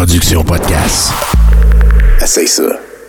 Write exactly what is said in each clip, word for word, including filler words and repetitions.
production podcast. Essaye ça.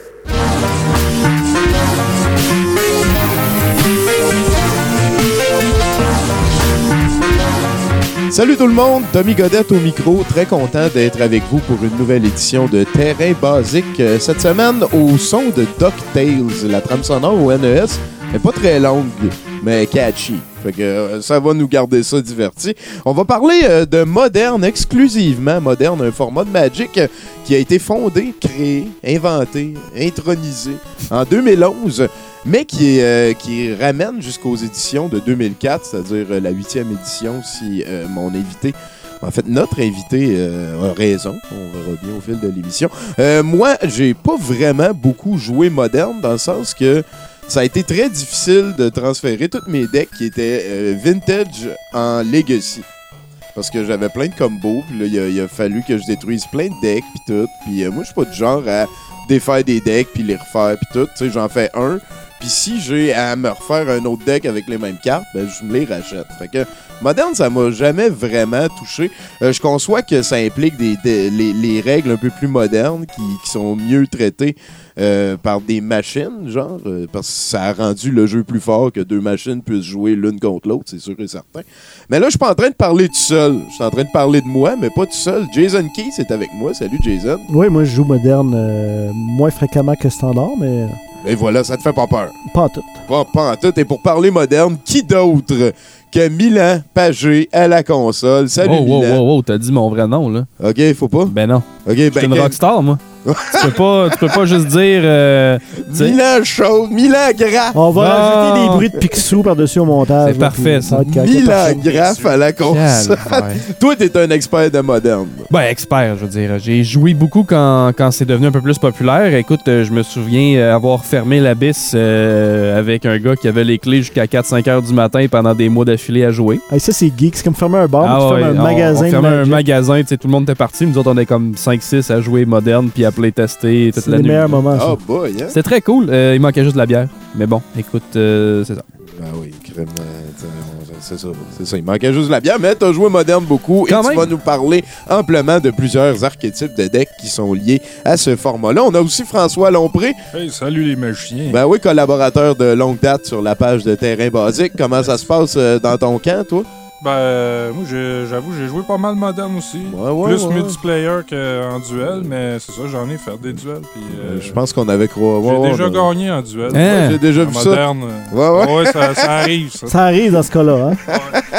Salut tout le monde, Tommy Godette au micro, très content d'être avec vous pour une nouvelle édition de Terrain Basique. Cette semaine, au son de DuckTales, la trame sonore au N E S n'est pas très longue, mais catchy. Fait que euh, ça va nous garder ça divertis. On va parler euh, de Modern, exclusivement Modern, un format de Magic euh, qui a été fondé, créé, inventé, intronisé en deux mille onze, mais qui, est, euh, qui ramène jusqu'aux éditions de deux mille quatre, c'est-à-dire euh, la huitième édition, si euh, mon invité, en fait notre invité euh, a raison, on verra bien au fil de l'émission. Euh, moi, j'ai pas vraiment beaucoup joué Modern, dans le sens que ça a été très difficile de transférer tous mes decks qui étaient euh, vintage en Legacy. Parce que j'avais plein de combos, puis là, il a, il a fallu que je détruise plein de decks, puis tout. Puis euh, moi, je suis pas du genre à défaire des decks, puis les refaire, puis tout. Tu sais, j'en fais un. Puis si j'ai à me refaire un autre deck avec les mêmes cartes, ben je me les rachète. Fait que Modern, ça m'a jamais vraiment touché. Euh, je conçois que ça implique des, des, les, les règles un peu plus modernes qui, qui sont mieux traitées euh, par des machines, genre, euh, parce que ça a rendu le jeu plus fort que deux machines puissent jouer l'une contre l'autre, c'est sûr et certain. Mais là, je suis pas en train de parler tout seul. Je suis en train de parler de moi, mais pas tout seul. Jason Keys est avec moi. Salut, Jason. Oui, moi, je joue Modern euh, moins fréquemment que Standard, mais... Et voilà, ça te fait pas peur. Pas en tout. Pas, pas en tout. Et pour parler Moderne, qui d'autre que Milan Pagé à la console? Salut, oh, Milan. Wow, wow, wow, t'as dit mon vrai nom, là. OK, faut pas? Ben non. OK, Je ben... suis une rockstar, moi. tu, peux pas, tu peux pas juste dire... Euh, Milan chaud, Milan Graff. On va Ah. rajouter des bruits de Picsou par-dessus au montage. C'est là, parfait, puis ça. va être correct. Milan Graff à la console. Calvaire. Toi, t'es un expert de Moderne. Ben, expert, je veux dire. J'ai joué beaucoup quand, quand c'est devenu un peu plus populaire. Écoute, euh, je me souviens euh, avoir fermé l'abysse euh, avec un gars qui avait les clés jusqu'à quatre cinq heures du matin pendant des mois d'affilée à jouer. Hey, ça, c'est geek. C'est comme fermer un bar, Ah tu ouais, fermes un on- magasin On de fermait un Magic. magasin, tu sais, tout le monde était parti. Nous autres, on est comme cinq six à jouer Moderne puis à playtester toute C'est la les nuit. meilleurs moments, ça. Oh boy, hein? C'était très cool. Euh, il manquait juste de la bière. Mais bon, écoute, euh, c'est ça. Ben oui, crème, euh, c'est ça, c'est ça. Il manquait juste de la bière, mais t'as joué Moderne beaucoup Quand et tu même. vas nous parler amplement de plusieurs archétypes de decks qui sont liés à ce format-là. On a aussi François Lompré. Hey, salut les magiciens. Ben oui, collaborateur de longue date sur la page de Terrain Basique. Comment ça se passe euh, dans ton camp, toi? Ben, euh, moi, j'ai- j'avoue, j'ai joué pas mal moderne aussi. Ouais, ouais, Plus ouais. multiplayer qu'en duel, mais c'est ça, j'en ai fait des duels. Puis, euh, Je pense qu'on avait croisé. j'ai Ouais, déjà ouais, gagné en duel. Hein? ouais, j'ai déjà En vu ça. moderne. euh, Ouais, ouais. Ouais, ça, ça arrive, ça. Ça arrive dans ce cas-là, hein?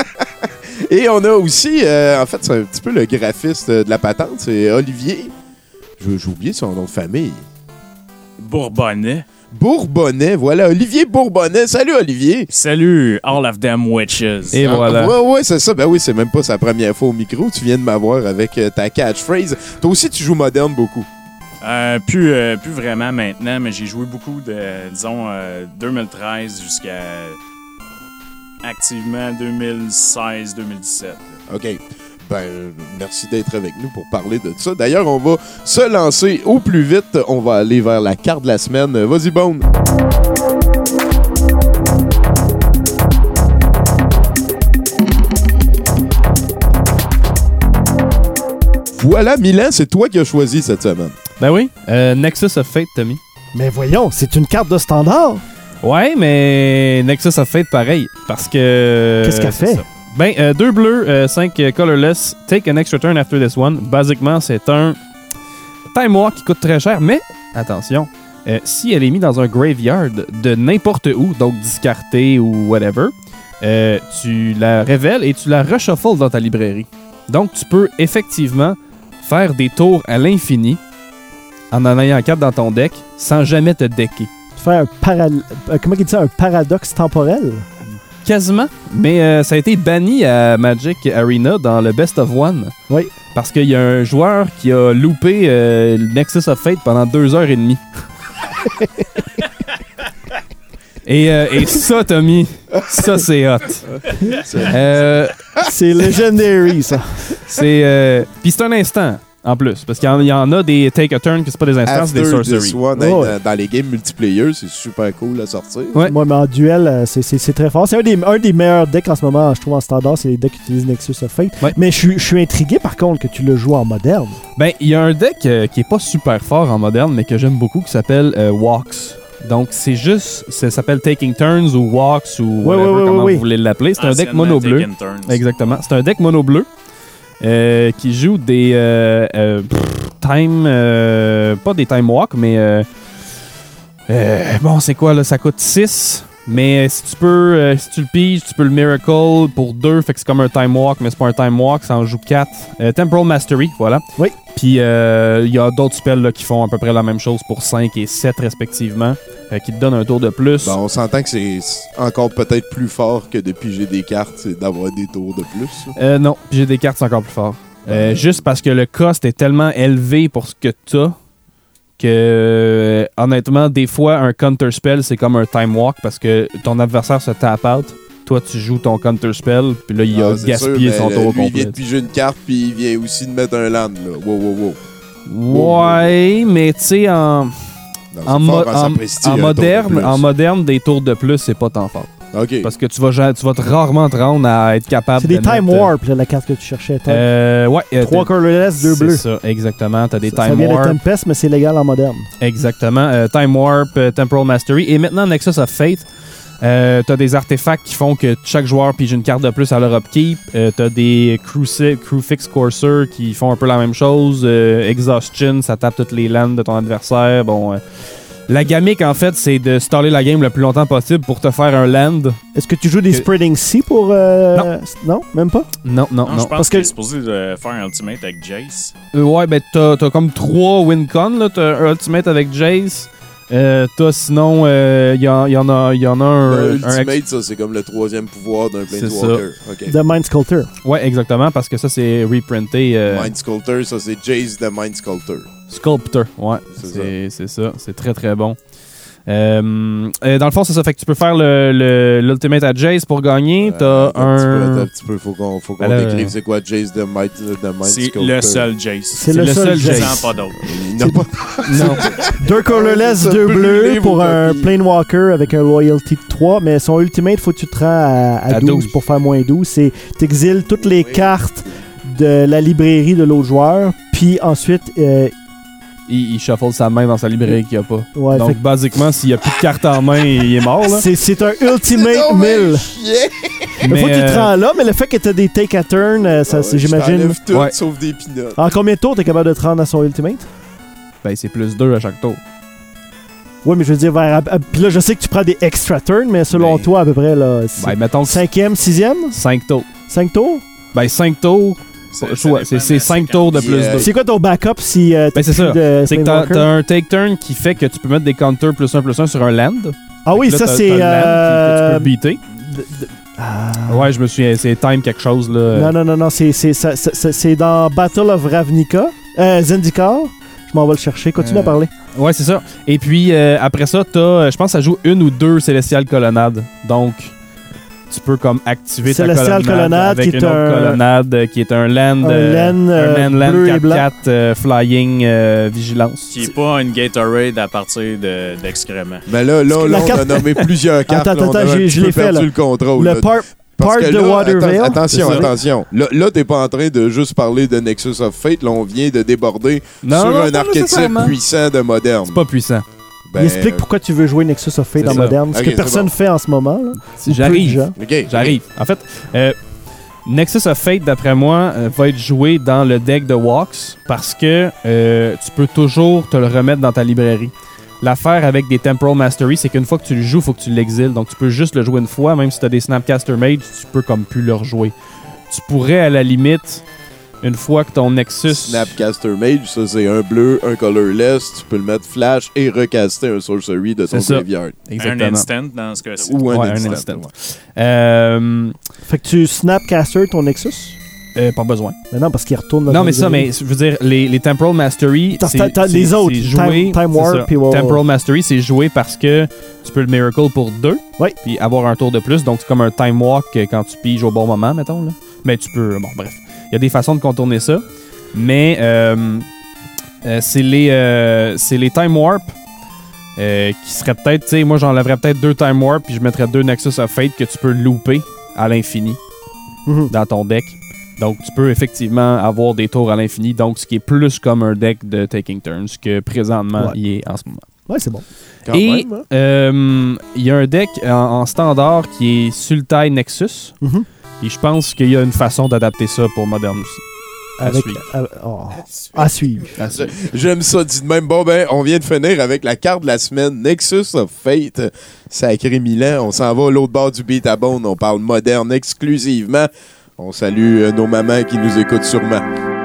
Et on a aussi, euh, en fait, c'est un petit peu le graphiste de la patente, c'est Olivier. Je- J'ai oublié son nom de famille. Bourbonnais. Bourbonnais, voilà, Olivier Bourbonnais. Salut, Olivier. Salut, all of them witches. Et voilà. Ah, ouais, ouais, c'est ça. Ben oui, c'est même pas sa première fois au micro. Tu viens de m'avoir avec euh, ta catchphrase. Toi aussi, tu joues moderne beaucoup. Euh, plus, euh, plus vraiment maintenant, mais j'ai joué beaucoup de, disons, euh, deux mille treize jusqu'à activement deux mille seize deux mille dix-sept. OK. Ben, euh, merci d'être avec nous pour parler de ça. D'ailleurs, on va se lancer au plus vite. On va aller vers la carte de la semaine. Vas-y, Bone. Voilà, Milan, c'est toi qui as choisi cette semaine. Ben oui. Euh, Nexus of Fate, Tommy. Mais voyons, c'est une carte de Standard. Ouais, mais Nexus of Fate, pareil. Parce que... Qu'est-ce qu'elle c'est fait? ça. Ben, euh, deux bleus, euh, cinq euh, colorless, take an extra turn after this one. Basiquement, c'est un time walk qui coûte très cher, mais attention, euh, si elle est mise dans un graveyard de n'importe où, donc discarté ou whatever, euh, tu la révèles et tu la reshuffles dans ta librairie. Donc, tu peux effectivement faire des tours à l'infini en en ayant quatre dans ton deck sans jamais te decker. Faire un para... euh, comment il dit ça? Un paradoxe temporel? Quasiment, mais euh, ça a été banni à Magic Arena dans le Best of One. Oui. Parce qu'il y a un joueur qui a loupé euh, le Nexus of Fate pendant deux heures et demie. et, euh, et ça, Tommy, ça c'est hot. Euh, C'est legendary, ça. c'est... Euh, Puis c'est un instant. En plus, parce qu'il y en, il y en a des take a turn, que c'est pas des instances, c'est des After sorcery. this one, Oh, dans, ouais. dans les games multiplayer, c'est super cool à sortir. Ouais. Moi, mais en duel, euh, c'est, c'est, c'est très fort. C'est un des, un des meilleurs decks en ce moment, je trouve, en standard. C'est les decks qui utilisent Nexus of Fate. Ouais. Mais je suis, je suis intrigué, par contre, que tu le joues en moderne. Ben, il y a un deck euh, qui est pas super fort en moderne, mais que j'aime beaucoup, qui s'appelle euh, Walks. Donc, c'est juste, ça s'appelle Taking Turns ou Walks ou Ouais, whatever, ouais, ouais, comment ouais. vous voulez l'appeler. C'est un deck Anciennement mono bleu. Taken Turns. Exactement. C'est un deck mono bleu euh, qui joue des euh, euh, pff, time, euh, pas des time walk, mais euh, euh, bon, c'est quoi là? Ça coûte six. Mais si tu peux, euh, si tu le piges, tu peux le Miracle pour deux, fait que c'est comme un Time Walk, mais c'est pas un Time Walk, ça en joue quatre. Euh, Temporal Mastery, voilà. Oui. Puis il euh, y a d'autres spells là, qui font à peu près la même chose pour cinq et sept respectivement, euh, qui te donnent un tour de plus. Ben, on s'entend que c'est encore peut-être plus fort que de piger des cartes, c'est d'avoir des tours de plus. là. Euh, non, piger des cartes, c'est encore plus fort. Euh, juste parce que le cost est tellement élevé pour ce que t'as que, euh, honnêtement, des fois, un counter spell, c'est comme un time walk parce que ton adversaire se tap out. Toi, tu joues ton counter spell, puis là, il a Ah, c'est gaspillé sûr, son mais, tour euh, au lui, il vient complet. de piger une carte, puis il vient aussi de mettre un land. Là. Wow, wow, wow. Ouais, mais tu sais, en, Non, c'est en, fort mo- quand ça en- prestige en un tour de moderne, plus. en moderne, des tours de plus, c'est pas tant fort. OK. Parce que tu vas, ja- tu vas te rarement te rendre à être capable C'est de des Time mettre, euh, Warp, là, la carte que tu cherchais. Time. Euh, ouais. euh, Trois t'as- colorless, deux bleus. C'est ça, exactement. T'as des Ça, ça Time vient de Warp. Tempest, mais c'est légal en moderne. Exactement. Euh, Time Warp, euh, Temporal Mastery. Et maintenant, Nexus of Fate. Euh, t'as des artefacts qui font que chaque joueur pige une carte de plus à leur upkeep. Euh, t'as des Cruci- Crewfix Courser qui font un peu la même chose. Euh, Exhaustion, ça tape toutes les lands de ton adversaire. Bon, euh, la gamique, en fait, c'est de staller la game le plus longtemps possible pour te faire un land. Est-ce que tu joues des Que- Spreading Sea pour. euh, Non. Non, même pas? Non, non, Non, non. je pense Parce qu'il que- est supposé de faire un ultimate avec Jace. Euh, ouais, ben t'as, t'as comme trois win-con, là. T'as un ultimate avec Jace. Euh, t'as sinon, il euh, y, en, y, en a, y en a un... Le un Ultimate, ça, c'est comme le troisième pouvoir d'un C'est Planeswalker. OK. The Mind Sculptor. Ouais, exactement, parce que ça, c'est reprinté. euh, Mind Sculptor, ça, c'est Jace the Mind Sculptor. Sculptor, ouais. C'est C'est, c'est ça. C'est très, très bon. Euh, euh, dans le fond, c'est ça. Fait que tu peux faire le, le- l'Ultimate à Jace pour gagner. T'as Euh, attends un petit peu, un... attends un petit peu, faut qu'on, faut qu'on Ben là, décrive euh, c'est quoi Jace the Mind, the Mind C'est Sculptor. le seul Jace. C'est le, seul Jace. Jace. Sans pas d'autre. Il n'a pas... Non. Deux colorless, Ça deux peut bleus brûler pour vos un copies. Planewalker avec un loyalty de trois, mais son ultimate, faut que tu te rends à, à À douze, douze. pour faire moins douze. C'est t'exiles toutes les Oui. cartes de la librairie de l'autre joueur, puis ensuite, euh, Il, il shuffle sa main dans sa librairie qu'il n'y a pas. ouais, Donc, fait basiquement, s'il n'y a plus de carte en main, il est mort, que là. c'est, c'est un ultimate Non, mais mille. chien! Une Mais, fois qu'il te euh, rend là, mais le fait que t'as des take a turn, euh, ça, Ah ouais, c'est, je j'imagine. t'enlève tout, Ouais. sauf des peanuts. En combien de tours t'es capable de te rendre à son ultimate? Ben, c'est plus deux à chaque tour. Oui, mais je veux dire, vers, à- à- puis là, je sais que tu prends des extra turns, mais selon Ben, toi, à peu près, là, c'est Ben, mettons que cinquième, sixième? cinq tours. Cinq tours? Ben, cinq tours, Ça- c'est, ça ouais, dépend c'est, de c'est la cinq séquence. tours de Puis, plus euh, deux. C'est quoi ton backup si euh, t'as Ben, c'est plus ça. de C'est que t'as, Planewalker? t'as un take turn qui fait que tu peux mettre des counters plus un plus un sur un land. Ah oui, Là, ça t'as- c'est. t'as le land euh, qui- que tu peux beater. d- d- ah. Ouais, je me souviens, c'est time quelque chose, là. Non, non, non, non, c'est, c'est, ça- ça- ça- c'est dans Battle of Ravnica. Euh, Zendikar. Je m'en vais le chercher. Continue Euh, à parler. Ouais, c'est ça. Et puis, euh, après ça, t'as, euh, je pense que ça joue une ou deux Célestial Colonnades. Donc, tu peux comme activer Celestial ta colonnade Colonnade, avec qui est une autre un- colonnade euh, qui est un land, Un euh, land, euh, un land, land bleu et quatre blanc. quatre euh, flying euh, vigilance. Qui est pas une Gatorade à partir de, d'excréments. Mais là, là, que là la on carte- a nommé plusieurs cartes. Attends, là, on a attends, un j'ai- petit je peu l'ai fait, perdu là. le contrôle. Le là. par- Parce part que de là, Water atten- Veil. Attention, C'est ça. attention. Là, là t'es pas en train de juste parler de Nexus of Fate. Là, on vient de déborder Non, sur non, un pas archétype nécessairement. puissant de moderne. C'est pas puissant. Ben, Il explique pourquoi tu veux jouer Nexus of Fate C'est en ça. moderne. Ce Ok, que c'est personne bon. fait en ce moment. là. Ou peu de J'arrive. gens. OK. J'arrive. En fait, euh, Nexus of Fate, d'après moi, euh, va être joué dans le deck de Walks parce que euh, tu peux toujours te le remettre dans ta librairie. L'affaire avec des Temporal Mastery, c'est qu'une fois que tu le joues, il faut que tu l'exiles. Donc, tu peux juste le jouer une fois. Même si tu as des Snapcaster Mage, tu peux comme plus le rejouer. Tu pourrais, à la limite, une fois que ton Nexus... Snapcaster Mage, ça c'est un bleu, un colorless. Tu peux le mettre flash et recaster un sorcery de ton C'est ça. graveyard. Un Exactement. instant dans ce cas-ci. Ou un Ouais, un instant. instant. ouais. Euh, Fait que tu snapcaster ton Nexus. euh, pas besoin. Mais non, parce qu'il retourne dans Non, ton mais ça, librairie. mais je veux dire, les, les Temporal Mastery. T'as- c'est- t'as- t'as c'est- les autres, c'est joué- Time- Time c'est Warp, ça. puis ouais, ouais, Temporal ouais. Mastery, c'est joué parce que tu peux le Miracle pour deux. Oui. Puis avoir un tour de plus. Donc, c'est comme un Time Walk euh, quand tu piges au bon moment, mettons. Là. Mais tu peux. Bon, bref. Il y a des façons de contourner ça. Mais euh, euh, c'est les, euh, c'est les Time Warp euh, qui seraient peut-être, tu sais, moi j'enlèverais peut-être deux Time Warp puis je mettrais deux Nexus of Fate que tu peux louper à l'infini Mhm. dans ton deck. Donc tu peux effectivement avoir des tours à l'infini, donc ce qui est plus comme un deck de Taking Turns que présentement Ouais. il est en ce moment. Ouais, c'est bon. Quand Et même, hein? euh, il y a un deck en, en standard qui est Sultai Nexus. Mhm. Et je pense qu'il y a une façon d'adapter ça pour Modern aussi. À Avec, suivre. à, oh, à suivre. À suivre. J'aime ça, dit de même. Bon, ben, on vient de finir avec la carte de la semaine, Nexus of Fate. Sacré Milan. On s'en va à l'autre bord du beat à bone. On parle moderne exclusivement. On salue euh, nos mamans qui nous écoutent sûrement.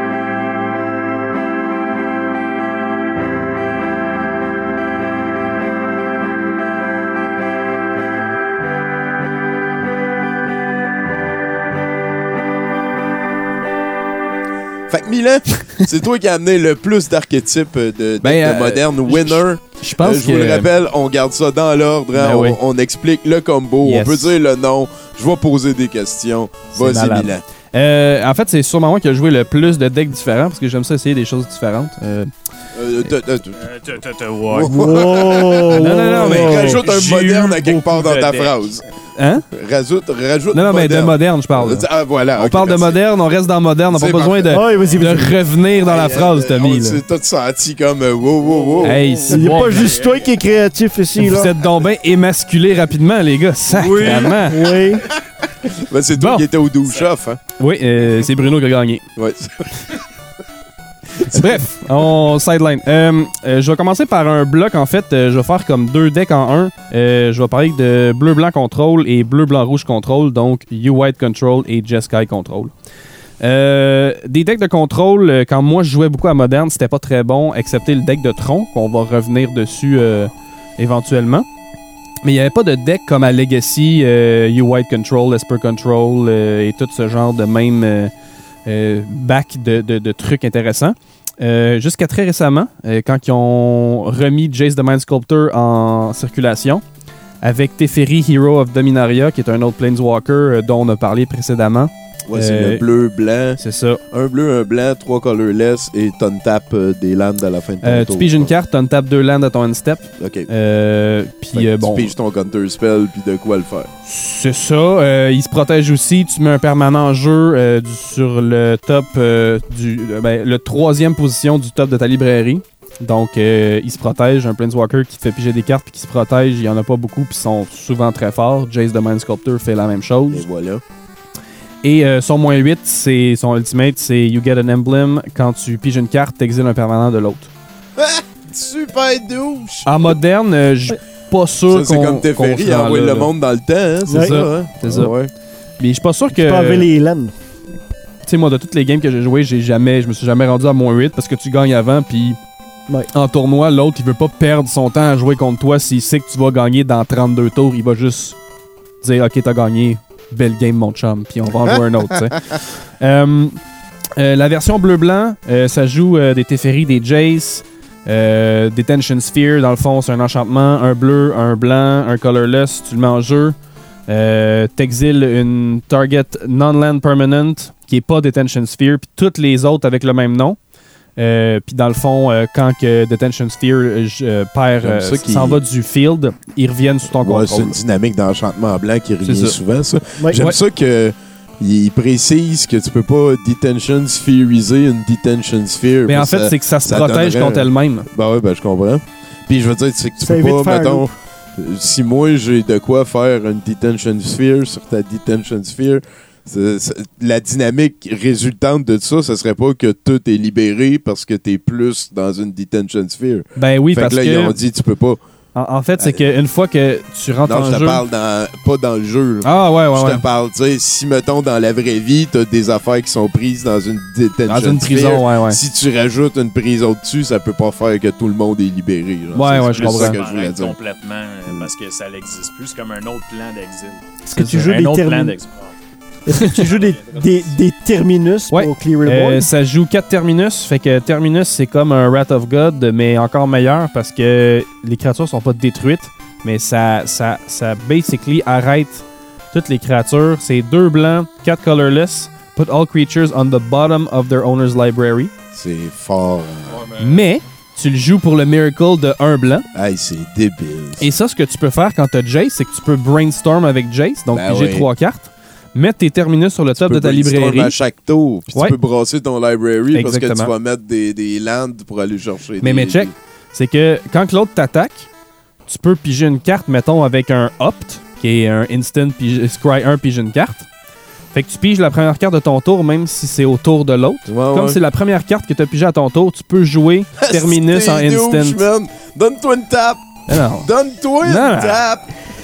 Fait que Milan, c'est toi qui as amené le plus d'archétypes de, de, Ben, de euh, moderne winner. Je pense Euh, je vous que... le rappelle, on garde ça dans l'ordre. hein. Ben on, oui. on explique le combo. Yes. On peut dire le nom. Je vais poser des questions. C'est Vas-y, malade. Milan. Euh, en fait, c'est sûrement moi qui ai joué le plus de decks différents parce que j'aime ça essayer des choses différentes. Euh, Euh, t'as- t'as- t'as- Euh, t'as- t'as- t'as- ouais. Wow! Non, non, non, mais- Rajoute un J'ai moderne eu à quelque part beaucoup dans de ta decks. phrase. hein? Rajoute, rajoute Non, non, mais de moderne. moderne, je parle. là. Ah, voilà. On ok, parle de merci. moderne, on reste dans moderne, on n'a C'est pas besoin de, Ouais, vas-y, de vas-y. revenir dans la Hey, phrase, euh, Tommy. On là. s'est tous sentis comme euh, wow, wow, wow. Hey, c'est Il n'y a bon. pas juste toi qui est créatif ici, Vous là. êtes donc bien émasculés rapidement, les gars. Sacrément. Oui. Ben, c'est toi Bon. qui étais au douche off. Hein? Oui, euh, c'est Bruno qui a gagné. Ouais. Bref, on sideline. Euh, euh, je vais commencer par un bloc, en fait. Euh, je vais faire comme deux decks en un. Euh, je vais parler de bleu-blanc control et bleu-blanc-rouge control, donc U-White control et Jeskai control. Euh, des decks de contrôle, euh, quand moi je jouais beaucoup à Moderne, c'était pas très bon, excepté le deck de Tron, qu'on va revenir dessus euh, éventuellement. Mais il n'y avait pas de deck comme à Legacy, euh, U-White control, Esper control euh, et tout ce genre de même euh, euh, back de, de, de trucs intéressants. Euh, jusqu'à très récemment, euh, quand ils ont remis Jace the Mind Sculptor en circulation, avec Teferi, Hero of Dominaria, qui est un autre Planeswalker euh, dont on a parlé précédemment. Ouais, c'est Euh, le bleu, blanc. C'est ça. Un bleu, un blanc, trois colorless et ton tap euh, des landes à la fin de ton Euh, tour. tu piges une carte, tu tapes deux lands à ton end step. OK. Euh, Fait Puis que euh, bon, Tu piges ton counter spell puis de quoi le faire. c'est ça. Euh, il se protège aussi. Tu mets un permanent en jeu euh, du- sur le top euh, du. euh, ben, le troisième position du top de ta librairie. Donc, euh, il se protège. Un Planeswalker qui te fait piger des cartes puis qui se protège, il y en a pas beaucoup puis sont souvent très forts. Jace the Mind Sculptor fait la même Et chose. voilà. Et euh, son moins huit, c'est son ultimate, c'est You get an emblem. Quand tu piges une carte, t'exiles un permanent de l'autre. Super douche! En moderne, euh, je suis pas sûr Ça, c'est qu'on comme qu'on Teferi se rend envoie là, le là. monde dans le temps, hein? C'est Ouais. ça, hein? C'est ça. Ouais. Mais je suis pas sûr que... Tu peux enlever les laines. Tu sais, moi, de toutes les games que j'ai jouées, j'ai jamais, je me suis jamais rendu à moins huit parce que tu gagnes avant, puis Ouais. en tournoi, l'autre, il veut pas perdre son temps à jouer contre toi s'il sait que tu vas gagner dans trente-deux tours. Il va juste dire, OK, t'as gagné, belle game, mon chum, puis on va en jouer un autre, tu sais. Euh, euh, la version bleu-blanc, euh, ça joue euh, des Teferi, des Jace, euh, des Tension Sphere. Dans le fond, c'est un enchantement, un bleu, un blanc, un colorless, tu le mets en jeu. Euh, T'exiles une target non-land permanent qui est pas Detention Sphere, puis toutes les autres avec le même nom. Euh, puis dans le fond, euh, quand que Detention Sphere euh, je- euh, perd, J'aime euh, ça qu'il- s'en va du field, ils reviennent sous ton Ouais, c'est contrôle. une dynamique d'enchantement blanc qui revient C'est ça. souvent, ça. Ouais. J'aime Ouais. ça que il précise que tu peux pas detention sphereiser une detention sphere. Mais en parce fait, que c'est que ça se ça protège donnerait- contre elle-même. Ben ouais, ben je comprends. Puis je veux dire, c'est que tu Ça peux évite de pas, faire un mettons, loop. euh, si moi j'ai de quoi faire une detention sphere sur ta detention sphere, c'est- c'est- la dynamique résultante de ça, ce serait pas que tout est libéré parce que t'es plus dans une detention sphere. Ben oui, fait parce que là, que... ils ont dit, tu peux pas. En, en fait, c'est qu'une fois que tu rentres Non, en je te jeu... parle dans, pas dans le jeu. là. Ah ouais, ouais, je ouais. te parle, tu sais, si mettons dans la vraie vie, t'as des affaires qui sont prises dans une detention Dans une sphere, prison, ouais, ouais. si tu rajoutes une prison dessus, ça peut pas faire que tout le monde est libéré. genre. Ouais, C'est ouais, juste je comprends. ça Ça que je voulais m'arrête dire. complètement euh, parce que ça n'existe plus. C'est comme un autre plan d'exil. Est-ce que C'est tu ça. joues Un des autre plan terminus? d'exil. Est-ce que tu joues des, des, des terminus Ouais. pour clear the Euh, board? ça joue quatre Terminus, fait que Terminus c'est comme un Wrath of God, mais encore meilleur parce que les créatures sont pas détruites, mais ça, ça, ça basically arrête toutes les créatures. C'est deux blancs, quatre colorless, put all creatures on the bottom of their owner's library. C'est fort. Ouais, mais- Mais tu le joues pour le miracle de un blanc. Hey, c'est débile. Et ça, ce que tu peux faire quand t'as Jace, c'est que tu peux brainstorm avec Jace, donc Ben piger oui. trois cartes, mettre tes terminus sur le top Tu de peux ta brainstorm librairie. à chaque tour, puis Ouais. tu peux brasser ton library parce que Exactement. tu vas mettre des, des lands pour aller chercher Mais, des... mais check, c'est que quand l'autre t'attaque, tu peux piger une carte, mettons, avec un opt, qui est un instant, pige, scry un, pige une carte. Fait que tu piges la première carte de ton tour, même si c'est au tour de l'autre. Ouais, Comme ouais. c'est la première carte que tu as pigée à ton tour, tu peux jouer terminus en T'es douche, instant. man. Donne-toi une tape! Ah non. Donne-toi une Non. tape!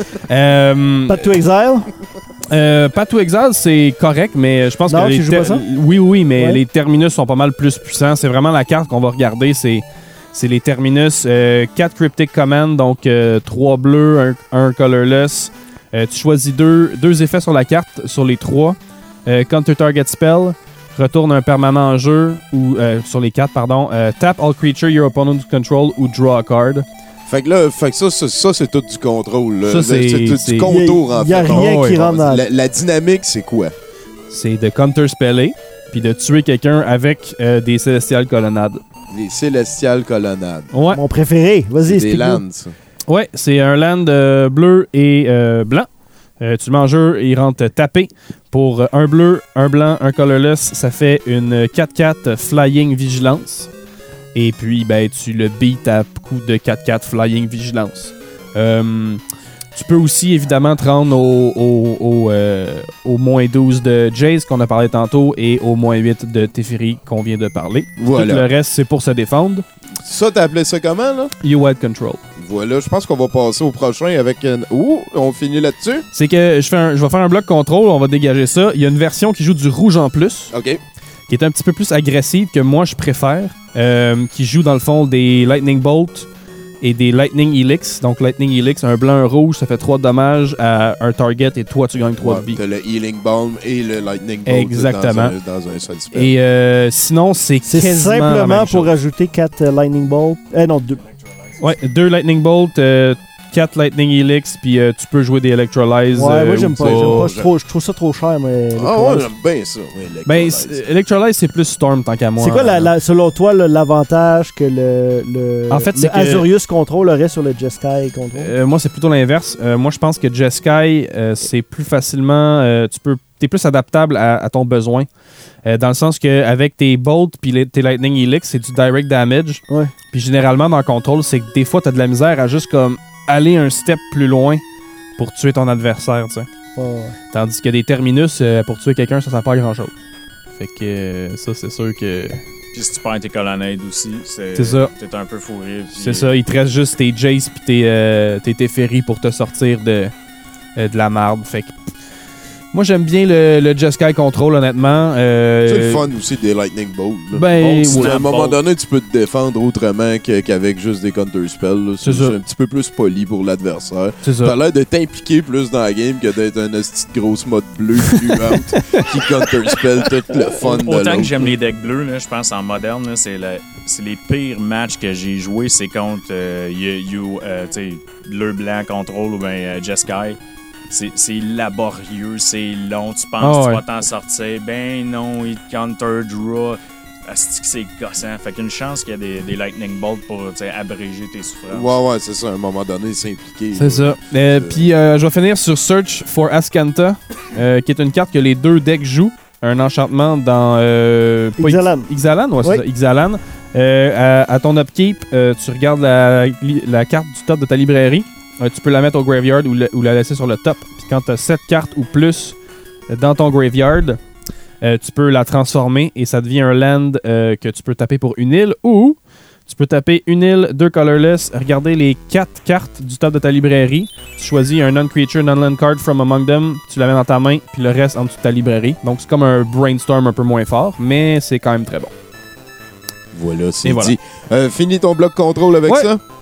Euh, Pas to Exile? euh, Path to Exile, c'est correct, mais je pense Non, que les tu joues pas ça? oui, oui, mais Ouais. les terminus sont pas mal plus puissants. C'est vraiment la carte qu'on va regarder. C'est c'est les terminus euh, quatre Cryptic Command, donc trois bleus, un colorless. Euh, tu choisis deux, deux effets sur la carte, sur les trois. Euh, counter target spell, retourne un permanent en jeu, ou euh, sur les quatre, pardon. Euh, tap all creature your opponent control ou draw a card. Fait que là, fait que ça, ça, ça, c'est tout du contrôle. Là. Ça, c'est- tout c'est- du contour, en Il y a fait. rien Oh, qui ouais. rentre dans- La, la dynamique, c'est quoi? C'est de counter speller, puis de tuer quelqu'un avec euh, des célestiales colonnades. Les célestiales colonnades. Ouais. Mon préféré. Vas-y, C'est des explique-nous. lands, ça. Ouais, c'est un land euh, bleu et euh, blanc. Euh, tu le mets en jeu et il rentre tapé. Pour euh, un bleu, un blanc, un colorless, ça fait une quatre quatre Flying Vigilance. Et puis, ben, tu le beat à coup de quatre quatre Flying Vigilance. Euh, tu peux aussi, évidemment, te rendre au, au, au, euh, au moins douze de Jace qu'on a parlé tantôt et au moins huit de Teferi qu'on vient de parler. Tout Voilà. le reste, c'est pour se défendre. Ça, t'as appelé ça comment, là? You had control. Voilà, je pense qu'on va passer au prochain avec... Un... Ouh, on finit là-dessus? C'est que je, fais un- je vais faire un bloc contrôle, on va dégager ça. Il y a une version qui joue du rouge en plus, OK. qui est un petit peu plus agressive que moi je préfère, euh, qui joue dans le fond des Lightning Bolt et des Lightning Helix. Donc Lightning Helix, un blanc, un rouge, ça fait trois de dommages à un target et toi tu gagnes trois Ouais, de vie. t'as le Healing Balm et le Lightning Bolt Exactement. dans un, dans un seul spell. Et euh, sinon, c'est C'est quasiment la simplement même pour chose. ajouter quatre euh, Lightning Bolt. Eh non, deux. Ouais, deux Lightning Bolt, euh, quatre Lightning Helix, puis euh, tu peux jouer des Electrolyze. Ouais, euh, moi j'aime ou pas. J'aime pas. Je j'aime- trouve, je trouve ça trop cher, mais. les Ah ouais, courses. j'aime bien ça. Ouais, Ben, Electrolyze. c'est- Electrolyze, c'est plus Storm tant qu'à moi. C'est quoi, la, la- selon toi, le- l'avantage que le, le, En fait, le c'est que- Azurius Control aurait sur le Jeskai Control? Euh, moi, c'est plutôt l'inverse. Euh, moi, je pense que Jeskai, euh, c'est plus facilement. Euh, tu peux, t'es plus adaptable à, à ton besoin. Euh, dans le sens qu'avec tes bolts puis les- tes Lightning Helix, c'est du direct damage. Ouais. Puis généralement, dans le contrôle, c'est que des fois, t'as de la misère à juste comme aller un step plus loin pour tuer ton adversaire, tu sais. Ouais, ouais. Tandis que des terminus, euh, pour tuer quelqu'un, ça sert pas à grand chose. Fait que euh, ça, c'est sûr que. Puis si tu perds tes colonnades aussi, c'est C'est ça. T'es un peu fourré. puis- C'est ça, il te reste juste tes Jace puis tes, euh, tes Teferi pour te sortir de, euh, de la marde. Fait que. Moi, j'aime bien le, le Jeskai Control, honnêtement. Euh, C'est le fun aussi des Lightning Bolt. là. Ben, Bon, ouais. à un moment Bolt. donné, tu peux te défendre autrement que- qu'avec juste des counter spells. là. C'est C'est ça. c'est un petit peu plus poli pour l'adversaire. C'est T'as ça. l'air de t'impliquer plus dans la game que d'être un esti de grosse mode bleue fluente qui counter spell tout le fun de Autant que l'autre. j'aime les decks bleus, là, je pense en moderne, là, c'est le- c'est les pires matchs que j'ai joués, c'est contre euh, you, you, euh, tu sais, bleu, blanc, contrôle ou bien euh, Jeskai. C'est c'est laborieux, c'est long, tu penses Ah que ouais. tu vas t'en sortir. Ben non, il te counter draw. Asti que c'est gossant. Fait qu'une chance qu'il y a des, des Lightning Bolt pour tu sais, abréger tes souffrances. Ouais, ouais, c'est ça. À un moment donné, c'est impliqué. C'est ça. Euh, Puis euh, je vais finir sur Search for Askanta, euh, qui est une carte que les deux decks jouent. Un enchantement dans. Euh, pas Ixalan. Ix- Ixalan, ouais, c'est Oui. ça. Ixalan. Euh, à, à ton upkeep, euh, tu regardes la, la carte du top de ta librairie. Euh, tu peux la mettre au graveyard ou, le- ou la laisser sur le top. Puis quand tu as sept cartes ou plus dans ton graveyard, euh, tu peux la transformer et ça devient un land euh, que tu peux taper pour une île ou tu peux taper une île, deux colorless, regarder les quatre cartes du top de ta librairie. Tu choisis un non-creature, non-land card from among them, tu la mets dans ta main, puis le reste en dessous de ta librairie. Donc c'est comme un brainstorm un peu moins fort, mais c'est quand même très bon. Voilà, c'est Et voilà. dit. Euh, finis ton bloc contrôle avec Ouais. ça?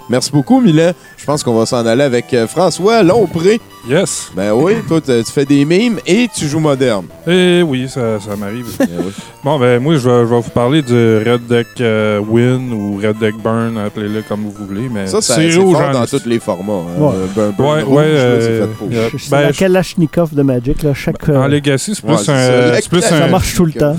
Merci beaucoup, Milan. Je pense qu'on va s'en aller avec euh, François Lompré. Yes. Ben oui, toi, tu fais des mimes et tu joues moderne. Eh oui, ça, ça m'arrive. Ben oui. Bon, ben moi, je vais, je vais vous parler du Red Deck euh, Win ou Red Deck Burn, appelez-le comme vous voulez. Mais Ça, ça c'est c'est rouge fort en dans esti. tous les formats. Hein. Ouais. Euh, Burn, burn Ouais, rouge, ouais, là, euh, c'est fait pour. yeah. C'est Ben, la je- Kalachnikov de Magic. Là. Chaque, euh, En Legacy, c'est plus Ouais, c'est un. ça. c'est plus ça un marche tout le temps.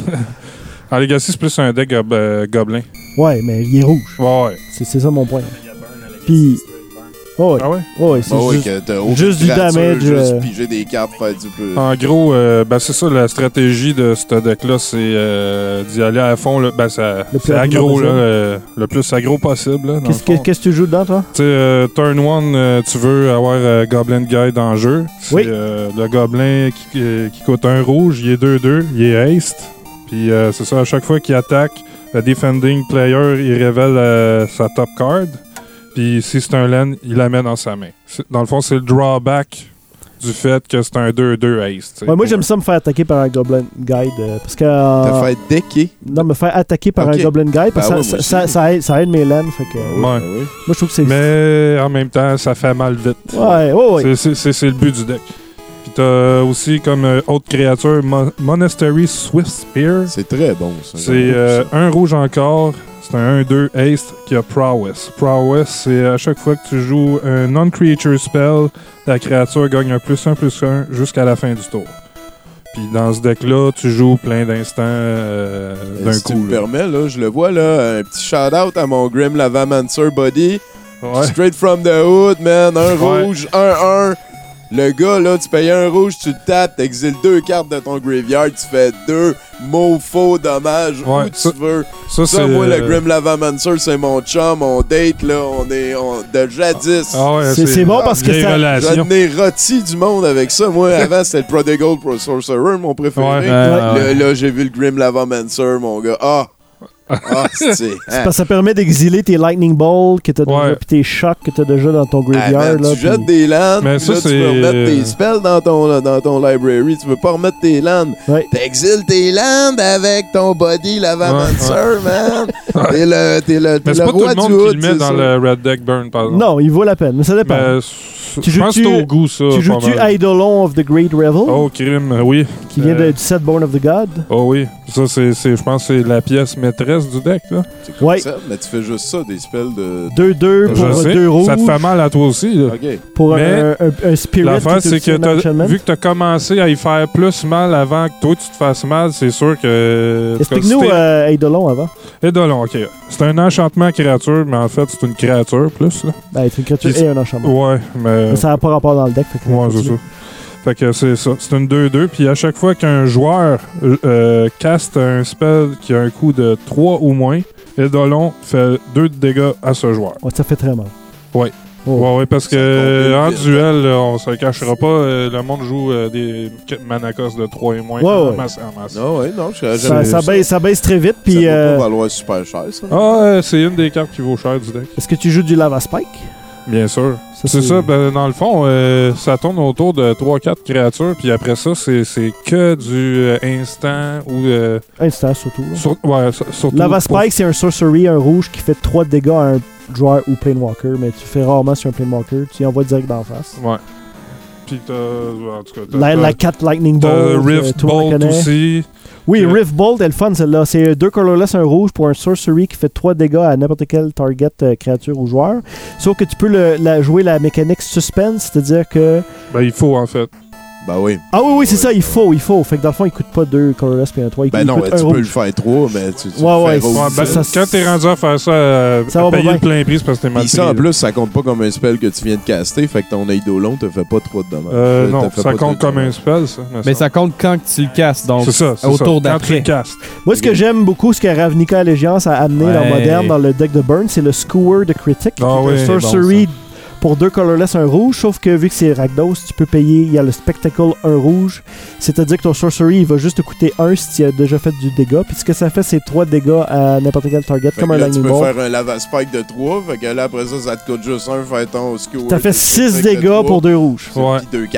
En Legacy, c'est plus un deck gob- euh, gobelin. Ouais, mais il est rouge. Ouais, ouais. C'est c'est ça mon point. Puis, oh, ouais. Ah ouais? Oh, ouais, c'est Ah oui, juste... que t'as aucune juste du créature, damage, Juste euh. piger des cartes, faire du peu. En gros, euh, ben c'est ça, la stratégie de ce deck-là, c'est euh, d'y aller à fond. Là. Ben, ça, Le plus c'est rapidement aggro, possible. là, euh, le plus aggro possible. Là, dans Qu'est-ce le que fond. qu'est-ce que tu joues dedans, toi? Tu sais, euh, turn one, euh, tu veux avoir euh, Goblin Guide en jeu. C'est Oui. euh, le Goblin qui, euh, qui coûte un rouge, il est deux deux, il est haste. Puis euh, c'est ça, à chaque fois qu'il attaque, le defending player, il révèle euh, sa top card. Puis si c'est un land, il la met dans sa main. C'est- Dans le fond, c'est le drawback du fait que c'est un deux deux haste. tu sais, Ouais, moi, pour- j'aime ça me faire attaquer par un Goblin Guide. euh, parce que. Te euh, faire decker. Non, me faire attaquer par Ok. un Goblin Guide. Parce que Ben ouais, ça, moi ça, aussi. ça aide, ça aide mes lands. Fait que, euh, Ouais. Ben oui. moi, je trouve que c'est. Mais en même temps, ça fait mal vite. Ouais, ouais, ouais. C'est- C'est c'est- c'est le but du deck. Puis t'as aussi comme euh, autre créature Mon- Monastery Swift Spear. C'est très bon, ça. C'est euh, un rouge encore. C'est un un deux haste qui a Prowess. Prowess, c'est à chaque fois que tu joues un non-creature spell, la créature gagne un plus un plus un jusqu'à la fin du tour. Puis dans ce deck-là, tu joues plein d'instants euh, d'un si tu coup. me là. permets, là, je le vois, là, un petit shout-out à mon Grim Lavamancer Body. Ouais. Straight from the hood, man. Un Ouais. rouge, un un. Le gars, là, tu payes un rouge, tu le tapes, t'exiles deux cartes de ton graveyard, tu fais deux mots faux dommages Ouais, où tu ça- veux. Ça, Ça, c'est. moi, le euh, Grim Lavamancer, c'est mon chum, on date, là, on est on- de jadis. Ah ouais, C'est- c'est bon parce que vieille ça- relation. J'en ai rôti du monde avec ça. Moi, avant, c'était le Prodigal Pro Sorcerer, mon préféré. Ouais. Ouais, Là, ouais. là, j'ai vu le Grim Lavamancer, mon gars. Ah! Ah, c'est... C'est parce que ça permet d'exiler tes Lightning Bolts que t'as Ouais. déjà, puis tes Shocks que t'as déjà dans ton Ah, graveyard. man, là, tu jettes puis- des landes, Mais puis ça, là, tu c'est- peux remettre tes spells dans ton, là, dans ton library. Tu veux pas remettre tes landes. Ouais. T'exiles tes landes avec ton body Lavamancer, man. T'es le, t'es le, t'es Mais c'est le pas tout roi le du monde hood, qui le met c'est dans ça. le Red Deck Burn, par exemple. Non, il vaut la peine, mais ça dépend. Mais Tu je pense que joues-tu- c'est au goût, ça. tu pas joues-tu mal. Eidolon of the Great Revel, Oh, crime, euh, oui. qui vient euh, de- du set Born of the God? Oh oui. Ça, c'est, c'est- je pense que c'est la pièce maîtresse du deck, là. C'est comme Ouais. ça, mais tu fais juste ça, des spells de... deux deux pour Je sais. deux rouges. Ça te fait mal à toi aussi, là. OK. Pour Mais un, un, un Spirit. L'affaire, qui est c'est aussi que un t'as- enchantment. vu que tu as commencé à y faire plus mal avant que toi tu te fasses mal, c'est sûr que. Explique-nous que c'était- euh, Eidolon avant. Eidolon, ok. C'est un enchantement créature, mais en fait, c'est une créature plus, là. Ben, c'est une créature Puis- et un enchantement. Ouais, mais. Mais ça n'a pas rapport dans le deck. Fait que Ouais, c'est ça. Fait que c'est ça. C'est une deux deux. Puis à chaque fois qu'un joueur euh, caste un spell qui a un coût de trois ou moins, Eidolon fait deux de dégâts à ce joueur. Ouais, ça fait très mal. Ouais. Oh. Ouais, ouais, parce Ça que combine en vite. duel, là, on se le cachera pas, euh, le monde joue euh, des manacos de trois et moins Ouais, en ouais. masse. En masse. Non, ouais, non, je serais Ça, jamais ça, vu baisse, ça baisse très vite. Puis, ça doit euh, pas valoir super cher, ça. Ah, euh, c'est une des cartes qui vaut cher du deck. est-ce que tu joues du Lava Spike? Bien sûr. Ça, C'est ça, ben, dans le fond, euh, ça tourne autour de trois quatre créatures, puis après ça, c'est c'est que du euh, instant ou. Euh, Instant, surtout. là. sur- ouais, sur- surtout Lava pour- Spike, c'est un sorcery, un rouge qui fait trois de dégâts à un joueur ou Planewalker, mais tu fais rarement sur un Planewalker, tu y envoies direct d'en face. Ouais. Puis t'as. En tout cas, t'as. La, t'as- la quatre Lightning t'as Bolt, euh, Rift tout le monde Bolt connaît. aussi. Oui, que- Rift Bolt, elle est le fun celle-là. C'est deux colorless, un rouge pour un sorcery qui fait trois dégâts à n'importe quel target, euh, créature ou joueur. Sauf que tu peux le, la, jouer la mécanique suspense, c'est-à-dire que. Ben, il faut, en fait. Ben oui. Ah oui, oui, c'est ça, il faut, il faut. Fait que dans le fond, il coûte pas deux colorless puis un trois. Il, Ben il non, coûte tu un peux rouge. le faire trois, mais tu, tu Ouais, le ouais, fais rouge. Ouais, ben, ça, quand t'es rendu à faire ça, euh, Ça va à pas payer bien. le plein prix, c'est parce que t'es mal Puis ça, en payé, là. plus, ça compte pas comme un spell que tu viens de caster, fait que ton Eidolon te fait pas trop de dommages. Euh, Te non, fait ça pas compte trop de comme un dommages. spell, ça. me Mais semble. ça compte quand tu le casses, donc C'est ça, c'est au ça. tour Quand tu d'après. le castes. Moi, ce que j'aime beaucoup, ce que Ravnica Allégeance a amené dans Ouais. Moderne, dans le deck de Burn, c'est le Skewer de Critic. Ah qui est oui, un bon, sorcery pour deux colorless, un rouge. Sauf que vu que c'est Rakdos, tu peux payer. Il y a le Spectacle, un rouge. C'est-à-dire que ton sorcery, il va juste te coûter un si tu as déjà fait du dégât. Puis ce que ça fait, c'est trois dégâts à n'importe quel target, Fait comme que un là, tu Lightning peux Bolt. faire un lava spike de trois, fait que là, après ça, ça te coûte juste un, faire ton skewer. Ça fait six dégâts pour deux rouges. Puis Ouais. deux cartes.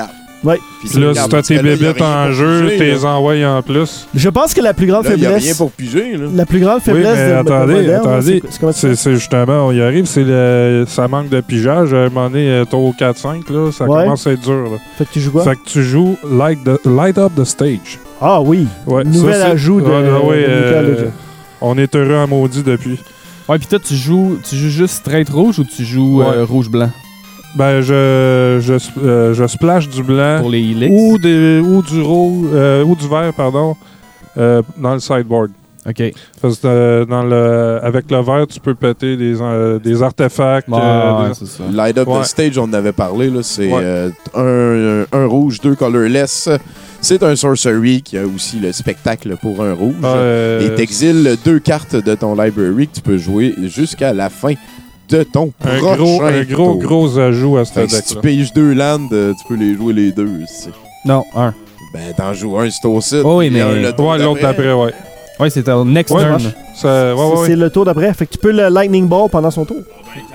Ouais. Puis Puis là, c'est- si t'as tes parce que là, y a bébites rien en pour jeu, piger, t'es là. envoies en plus. Je pense que la plus grande Là, il n'y a rien faiblesse. pour piger. Là. La plus grande Oui, faiblesse mais de attendez, Modern, attendez. c'est- c'est comment tu C'est c'est justement, on y arrive, c'est le, ça manque de pigeage. À un moment donné, euh, t'as au quatre cinq, là, ça Ouais. commence à être dur. Là. Fait que tu joues quoi? Fait que tu joues light, the- light Up the Stage. Ah oui. Ouais, Nouvel ça, c'est- ajout de, ouais, ouais, de euh, Mythology. on est heureux à maudit depuis. Ouais, pis toi, tu joues, tu joues juste straight rouge ou tu joues euh, Ouais. rouge-blanc Ben, je, je, euh, je splash du blanc pour les helix? ou, des, ou du rouge, euh, ou du vert, pardon, euh, dans le sideboard. OK. Parce que euh, dans le, avec le vert, tu peux péter des, euh, des artefacts. Bon, euh, ouais, des- c'est ça. Light Up Ouais. the Stage, on en avait parlé. Là, c'est Ouais. euh, un, un, un rouge, deux colorless. C'est un sorcery qui a aussi le spectacle pour un rouge. euh, Et t'exiles deux cartes de ton library que tu peux jouer jusqu'à la fin de ton un prochain gros, un gros, tour. gros ajout à ce Fait que si tu deck-là. piges deux landes, euh, tu peux les jouer les deux. c'est- Non, un. Ben, t'en joues un, c'est au site. Oh oui, puis un mais- le tour Ouais, l'autre d'après, ouais. Ouais, c'est un next Ouais, turn. marche. Ça, ouais, ouais, C'est ouais. c'est le tour d'après. Fait que tu peux le Lightning Ball pendant son tour.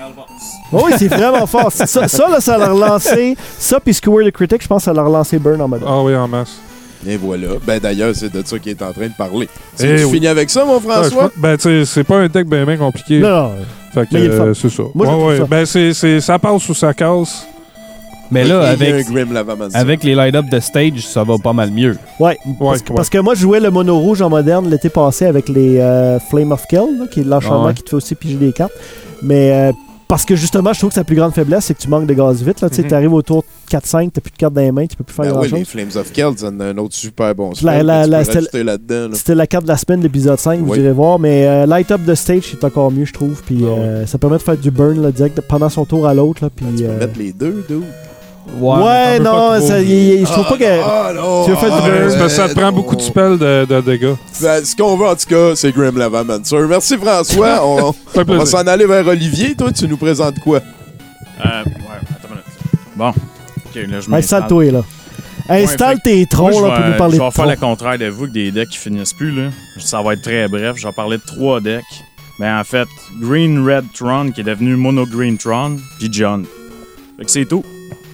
Oh oui, c'est vraiment fort. Ça, ça, là, ça l'a relancé. Ça, puis Skewer le Critic, je pense que ça l'a relancé Burn en mode. Ah oui, en masse. Et voilà. Ben, d'ailleurs, c'est de ça qu'il est en train de parler. Tu Eh tu oui. finis avec ça, mon Ouais, je François? pense- ben, tu sais, c'est pas un deck bien, bien compliqué. Non, non. Fait que, Mais il est le fun. euh, c'est ça. Moi, je ouais, trouve ouais. ça. Ben, c'est, c'est, ça passe ou ça casse. Mais là, Il y a avec, un Grim Lavamancer. avec les light-up de stage, ça va pas mal mieux. Ouais, parce, que, ouais. parce que moi, je jouais le mono rouge en moderne l'été passé avec les euh, Flame of Kill, là, qui est l'enchaînement Ah ouais. qui te fait aussi piger des cartes. Mais euh, parce que justement, je trouve que sa plus grande faiblesse, c'est que tu manques de gaz vite. Tu sais, Mhm. t'arrives au tour quatre cinq, t'as plus de cartes dans les mains, tu peux plus faire Ben oui, grand-chose. les Flames of Keld, c'est un autre super bon La- spell la- que tu la- peux c'était- rajouter là-dedans. là. C'était la carte de la semaine de l'épisode cinq, vous Oui. irez voir. Mais euh, Light Up the Stage, c'est encore mieux, je trouve. Puis Ah euh, ça permet de faire du burn là, direct pendant son tour à l'autre. là, Puis, Tu peux euh, mettre les deux, dude. Ouais, mais t'en veux non, pas trop. ça, y- y- je trouve pas que. Ah, non, Tu veux faire du ah, burn? C'est parce que ça te prend non. beaucoup de spells de, de dégâts. Ben, ce qu'on veut, en tout cas, c'est Grim Lavamancer. Merci, François. on, Ça fait on va plaisir. s'en aller vers Olivier. Toi, tu nous présentes quoi? Euh, ouais, attends une minute. Bon. Ok, là, je m'installe. Installe-toi, là. Installe fait tes troncs, Moi, je là, pour vais- nous parler Je de vais faire troncs. le contraire de vous, que des decks qui finissent plus. Là. Ça va être très bref. Je vais parler de trois decks. Ben, en fait, Green Red Tron, qui est devenu Mono Green Tron, puis John. Fait que c'est tout.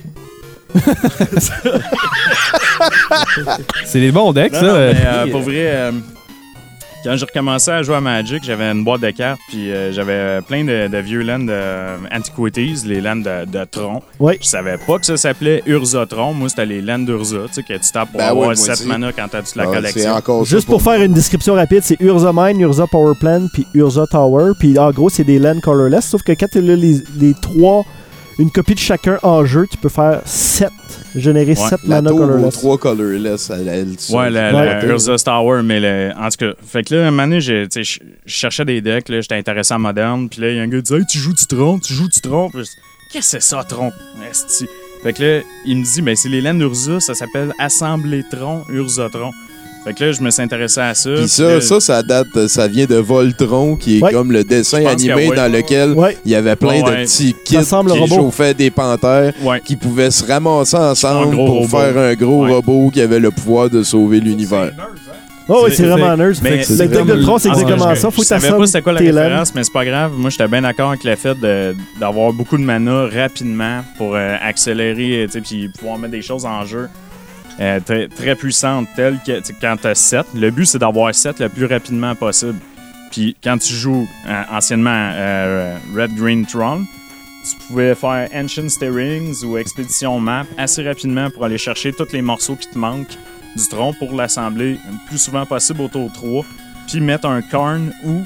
C'est des bons decks, Non, ça. non, euh, mais, euh, pour vrai, euh, quand j'ai recommencé à jouer à Magic, j'avais une boîte de cartes, puis euh, j'avais plein de, de vieux lands de euh, Antiquities, les lands de, de Tron. Oui. Je savais pas que ça s'appelait Urza Tron. Moi, c'était les lands d'Urza, tu sais, que tu tapes pour Ben ouais, avoir moi sept aussi. mana quand t'as toute la Ah, c'est collection. encore ça Juste pour faire une description rapide, c'est Urza Mine, Urza Power Plant, puis Urza Tower. Puis en gros, c'est des lands colorless. Sauf que quand tu as les, les trois, une copie de chacun en jeu, tu peux faire sept, générer Ouais. sept La mana tour aux colorless. trois colorless. Elle, elle, Ouais, la, Ouais. la Urza Tower, mais le- en tout cas, fait que là, un moment donné, j'ai- tu sais, je je cherchais des decks, là, j'étais intéressé en moderne, puis là, il y a un gars qui dit Hey, tu joues du Tron, tu joues du Tron. Puis je dis, qu'est-ce que c'est ça, Tron? Esti. Fait que là, il me dit, ben, c'est les lands Urza, ça s'appelle Assemblée Tron, Urza Tron. Fait que là, je me suis intéressé à ça. Puis puis ça, là, ça, ça date, ça vient de Voltron, qui est Ouais. comme le dessin Je pense animé que ouais. dans lequel Ouais. il y avait plein Ouais, de ouais. petits kits Ça ressemble au qui robot. chauffaient des panthères, Ouais. qui pouvaient se ramasser ensemble Un gros pour robot. faire un gros Ouais. robot qui avait le pouvoir de sauver l'univers. Oh, oui, C'est- c'est vraiment c'est- nerd. mais Fait que c'est le deck de vraiment- Tron, c'est Ah, exactement je- ça. Faut je que savais tu pas c'était quoi la tes lands. référence, mais c'est pas grave. Moi, j'étais bien d'accord avec le fait de- d'avoir beaucoup de mana rapidement pour euh, accélérer, tu sais, puis pouvoir mettre des choses en jeu euh, très, très puissantes, telles que tu sais, quand t'as sept. Le but, c'est d'avoir sept le plus rapidement possible. Puis quand tu joues euh, anciennement euh, Red Green Tron, tu pouvais faire Ancient Stirrings ou Expédition Map assez rapidement pour aller chercher tous les morceaux qui te manquent du tronc pour l'assembler le plus souvent possible au tour trois, puis mettre un Karn ou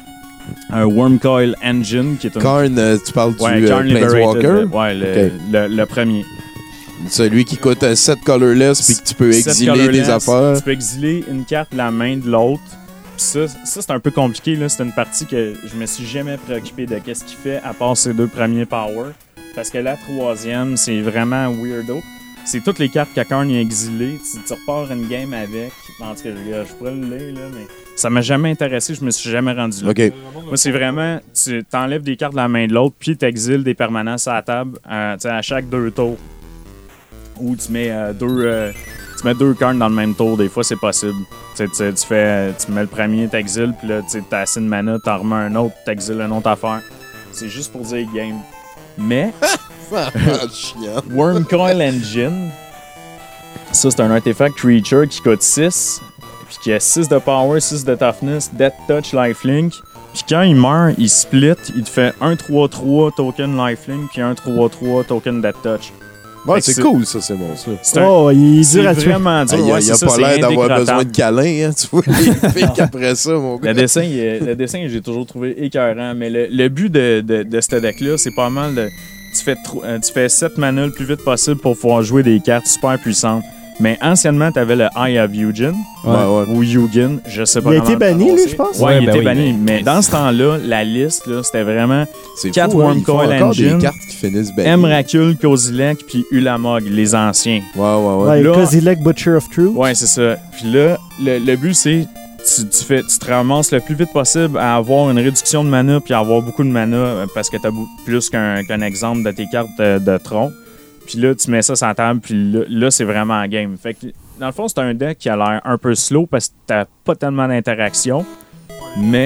un Wormcoil Engine qui est un Karn, euh, tu parles du ouais, euh, Karn Liberated, Planeswalker, ouais, le, Ok. le, le premier. celui qui coûte sept colorless puis que tu peux Sept exiler colorless, des affaires. Tu peux exiler une carte de la main de l'autre. Puis ça, ça c'est un peu compliqué. Là. C'est une partie que je me suis jamais préoccupé de qu'est-ce qu'il fait à part ces deux premiers power. Parce que la troisième, c'est vraiment weirdo. C'est toutes les cartes que Karn a exilées. Tu, tu repars une game avec. En tout cas, je, je pourrais le lire, là, mais ça m'a jamais intéressé. Je me suis jamais rendu là. OK. Moi, c'est vraiment, tu t'enlèves des cartes de la main de l'autre, puis tu exiles des permanences à la table euh, tu sais, à chaque deux tours. Ou tu mets euh, deux euh, tu mets deux cartes dans le même tour. Des fois, c'est possible. Tu, sais, tu, tu fais, tu mets le premier, t'exiles, puis là, tu as assez de mana, t'en remets un autre, t'exiles une autre affaire. C'est juste pour dire game. Mais, Ah, chiant. Wormcoil Engine, Ça, c'est un artefact creature qui coûte six, puis qui a six de power, six de toughness, death touch, lifelink. Puis quand il meurt, il split, il te fait un trois trois token lifelink, puis un trois trois token death touch. Ouais, Fait c'est que cool, ça, c'est bon, ça. C'est un- Oh, il est c'est dur à tuer. vraiment dur. Ah, il a, Ouais, il c'est a ça, pas c'est l'air d'avoir indécrottable. besoin de câlins, hein. Tu vois, les filles après ça, mon gars. Le dessin, il est- le dessin, j'ai toujours trouvé écœurant, mais le, le but de, de, de ce deck-là, c'est pas mal de. Tu fais, tro- euh, tu fais sept mana le plus vite possible pour pouvoir jouer des cartes super puissantes. Mais anciennement, tu avais le Eye of Yugin Ouais, ouais. ou Yugin, je sais pas Il a comment été le banni, prononcer. lui, je pense? Ouais, Ouais, il ben était oui, banni. mais- Mais dans ce temps-là, la liste, là, c'était vraiment C'est Quatre fou, hein, Worm ils font Coil encore Engine, des cartes qui finissent bien. Emrakul, Kozilek, puis Ulamog, les anciens. Ouais, ouais, ouais. Ouais, Là- Kozilek, Butcher of Truth. Ouais, c'est ça. Puis là, le, le but, c'est tu, tu, fais, tu te ramasses le plus vite possible à avoir une réduction de mana puis à avoir beaucoup de mana euh, parce que tu as plus qu'un qu'un exemple de tes cartes de, de tronc. Puis là, tu mets ça sur la table, puis là, là, c'est vraiment un game. Fait que, dans le fond, c'est un deck qui a l'air un peu slow parce que t'as pas tellement d'interaction. Mais.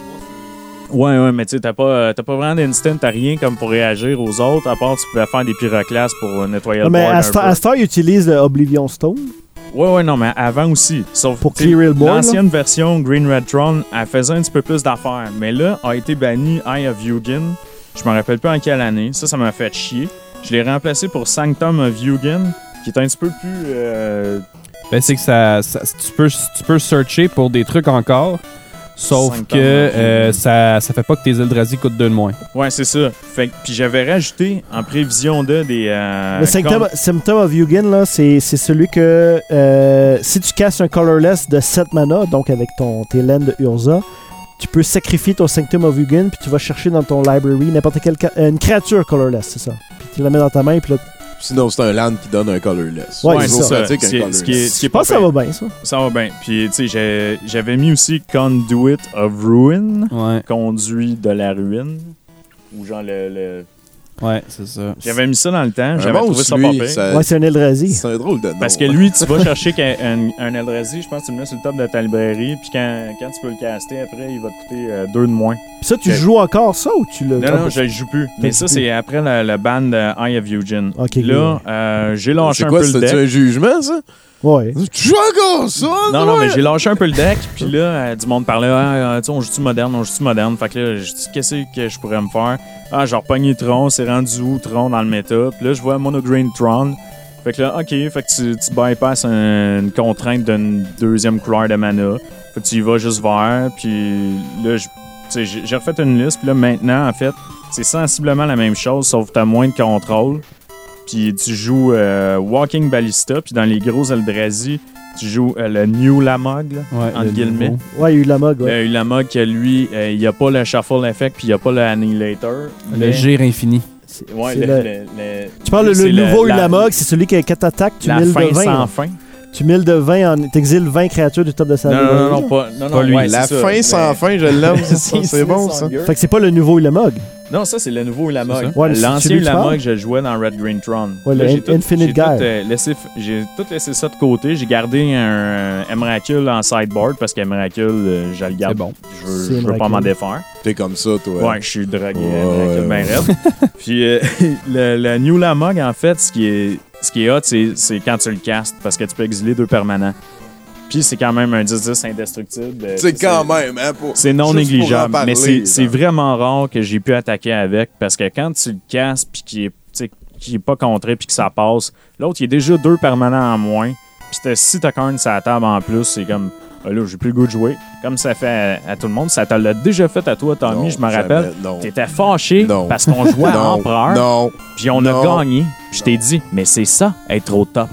Ouais, ouais, mais tu sais, t'as pas, t'as pas vraiment d'instant, t'as rien comme pour réagir aux autres, à part tu pouvais faire des pyroclastes pour euh, nettoyer Ouais, le mais board à un Star, peu. à Star, il utilise le Oblivion Stone. Ouais, ouais, non, mais avant aussi. Sauf Pour tu sais, clearer le board, l'ancienne version Green Red Tron, elle faisait un petit peu plus d'affaires. Mais là, a été banni Eye of Yugin. Je me rappelle pas en quelle année. Ça, ça m'a fait chier. Je l'ai remplacé pour Sanctum of Yugin, qui est un petit peu plus. euh, Ben, c'est que ça, ça- tu, peux, tu peux searcher pour des trucs encore, sauf Cinq que ans, euh, ok. ça, ça fait pas que tes Eldrazi coûtent deux de moins. Ouais, c'est ça. Fait que- puis j'avais rajouté en prévision de des. euh, le Symptom, com- Symptom of Yugin, là, c'est c'est celui que euh, si tu casses un colorless de sept mana, donc avec ton, tes lands de Urza, tu peux sacrifier ton Sanctum of Yugin, puis tu vas chercher dans ton library n'importe quelle ca- euh, une créature colorless, c'est ça. Puis tu la mets dans ta main, puis là, Sinon, c'est un land qui donne un colorless. Ouais, Ouais, c'est c'est ça. ça. pratique, un Ce qui est- colorless. ce qui est- ce qui est je pense que pas ça pire. va bien, ça. Ça va bien. Puis, tu sais, j'ai- j'avais mis aussi Conduit of Ruin, Ouais, conduit de la ruine. Ou genre le. le- ouais, c'est ça. J'avais mis ça dans le temps. Un J'avais trouvé monstre, ça pas lui, pire. ça- Ouais, c'est un Eldrazi. c'est un drôle de nom. Parce que lui, tu vas chercher qu'un- un, un Eldrazi, je pense que tu le mets sur le top de ta librairie, puis quand, quand tu peux le caster, après, il va te coûter euh, deux de moins. Puis ça, tu Ok. joues encore ça ou tu le. Non, non, je le joue plus. Mais ça, c'est après le, le ban de Eye of Yugin. Ok, Là, euh, j'ai lâché C'est un quoi, peu le c'est deck. un jugement, ça? Ouais. Tu joues encore ça? Non, non, ouais? mais j'ai lâché un peu le deck, puis là, euh, du monde parlait, ah, ah, tu sais, on joue-tu moderne, on joue-tu moderne. Fait que là, je dis, qu'est-ce que je pourrais me faire? Ah, genre, pogné Tron, c'est rendu où Tron dans le méta? Puis là, je vois Monogreen Tron. Fait que là, ok, fait que tu, tu bypasses un- une contrainte d'une deuxième couleur de mana. Fait que tu y vas juste vert, puis là, je- tu sais, j'ai j'ai refait une liste, puis là, maintenant, en fait, c'est sensiblement la même chose, sauf que t'as moins de contrôle. Puis tu joues euh, Walking Ballista, puis dans les gros Eldrazi, tu joues euh, le New Lamog, là, Ouais, entre le guillemets. nouveau. Ouais, il y a eu la mog, ouais. Le Lamog, que lui, euh, il n'y a pas le Shuffle Effect, puis il n'y a pas le Annihilator. Le mais- gire infini. C'est- Ouais, c'est le, le- le- le- Tu parles le, c'est le nouveau la- Ulamog, c'est celui qui a quatre attaques, tu La milles fin de vingt. sans là. fin. Tu milles de vingt, en... t'exiles vingt créatures du top de sa Non, non, librairie, non, non, là. pas, non, Pas non, lui. ouais, La c'est fin ça, sans mais- fin, je l'aime. ça, C'est bon, ça. Fait que c'est pas le nouveau Ulamog. Non, ça, c'est le nouveau Ulamog. C'est ça? Ouais, c'est L'ancien celui que tu Ulamog, parles? je le jouais dans Red Green Tron. Ouais, Là, le j'ai In- tout- Infinite j'ai Guy. tout, euh, laissé, j'ai tout laissé ça de côté. J'ai gardé un euh, Emrakul en sideboard parce qu'Emrakul, euh, je le garde. C'est bon. Je veux, C'est je veux pas Emrakul. m'en défaire. T'es comme ça, toi. Ouais, je suis dragué. Ouais, Emrakul ouais. bien raide. Puis euh, le, le New Lamog, en fait, ce qui est, ce qui est hot, c'est, c'est quand tu le castes parce que tu peux exiler deux permanents. Puis c'est quand même un dix dix indestructible. Euh, C'est quand même, hein, pour... C'est non juste négligeable, pour en parler, mais c'est, c'est genre. vraiment rare que j'ai pu attaquer avec parce que quand tu le casses puis qu'il est, tu sais, qu'il est pas contré puis que ça passe, l'autre il est déjà deux permanents en moins. Puis t'as- si t'as Karn sur la table en plus, c'est comme ah là, j'ai plus le goût de jouer. Comme ça fait à, à tout le monde, ça te l'a déjà fait à toi, Tommy, Non, je me jamais, rappelle. non. T'étais fâché Non. parce qu'on jouait à Non, Empereur, non, puis on non. a gagné. Puis je t'ai dit, mais c'est ça, être au top.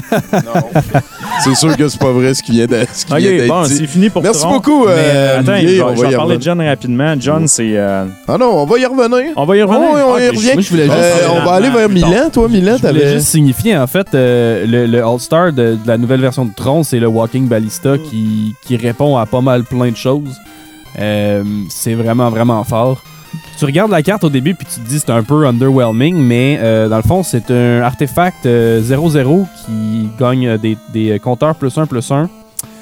non. C'est sûr que c'est pas vrai ce qui vient d'être ce qui vient Ok, d'être bon, dit. c'est fini pour Merci Tron. beaucoup, Mais, euh, attends, Olivier, je on vais, va je vais y parler revenir. de John rapidement. John, c'est... euh, Ah non, on va y revenir. On va y revenir. Oh, oui, on y Ah, revient. Moi, je voulais juste, Euh, parler on va aller rapidement vers plus tard. Milan. Toi, Milan, je voulais t'avais... juste signifier, en fait, euh, le, le All-Star de, de la nouvelle version de Tron, c'est le Walking Ballista qui, qui répond à pas mal plein de choses. Euh, c'est vraiment, vraiment fort. Tu regardes la carte au début puis tu te dis c'est un peu underwhelming, mais euh, dans le fond, c'est un artefact euh, zéro zéro qui gagne des, des compteurs plus un plus un.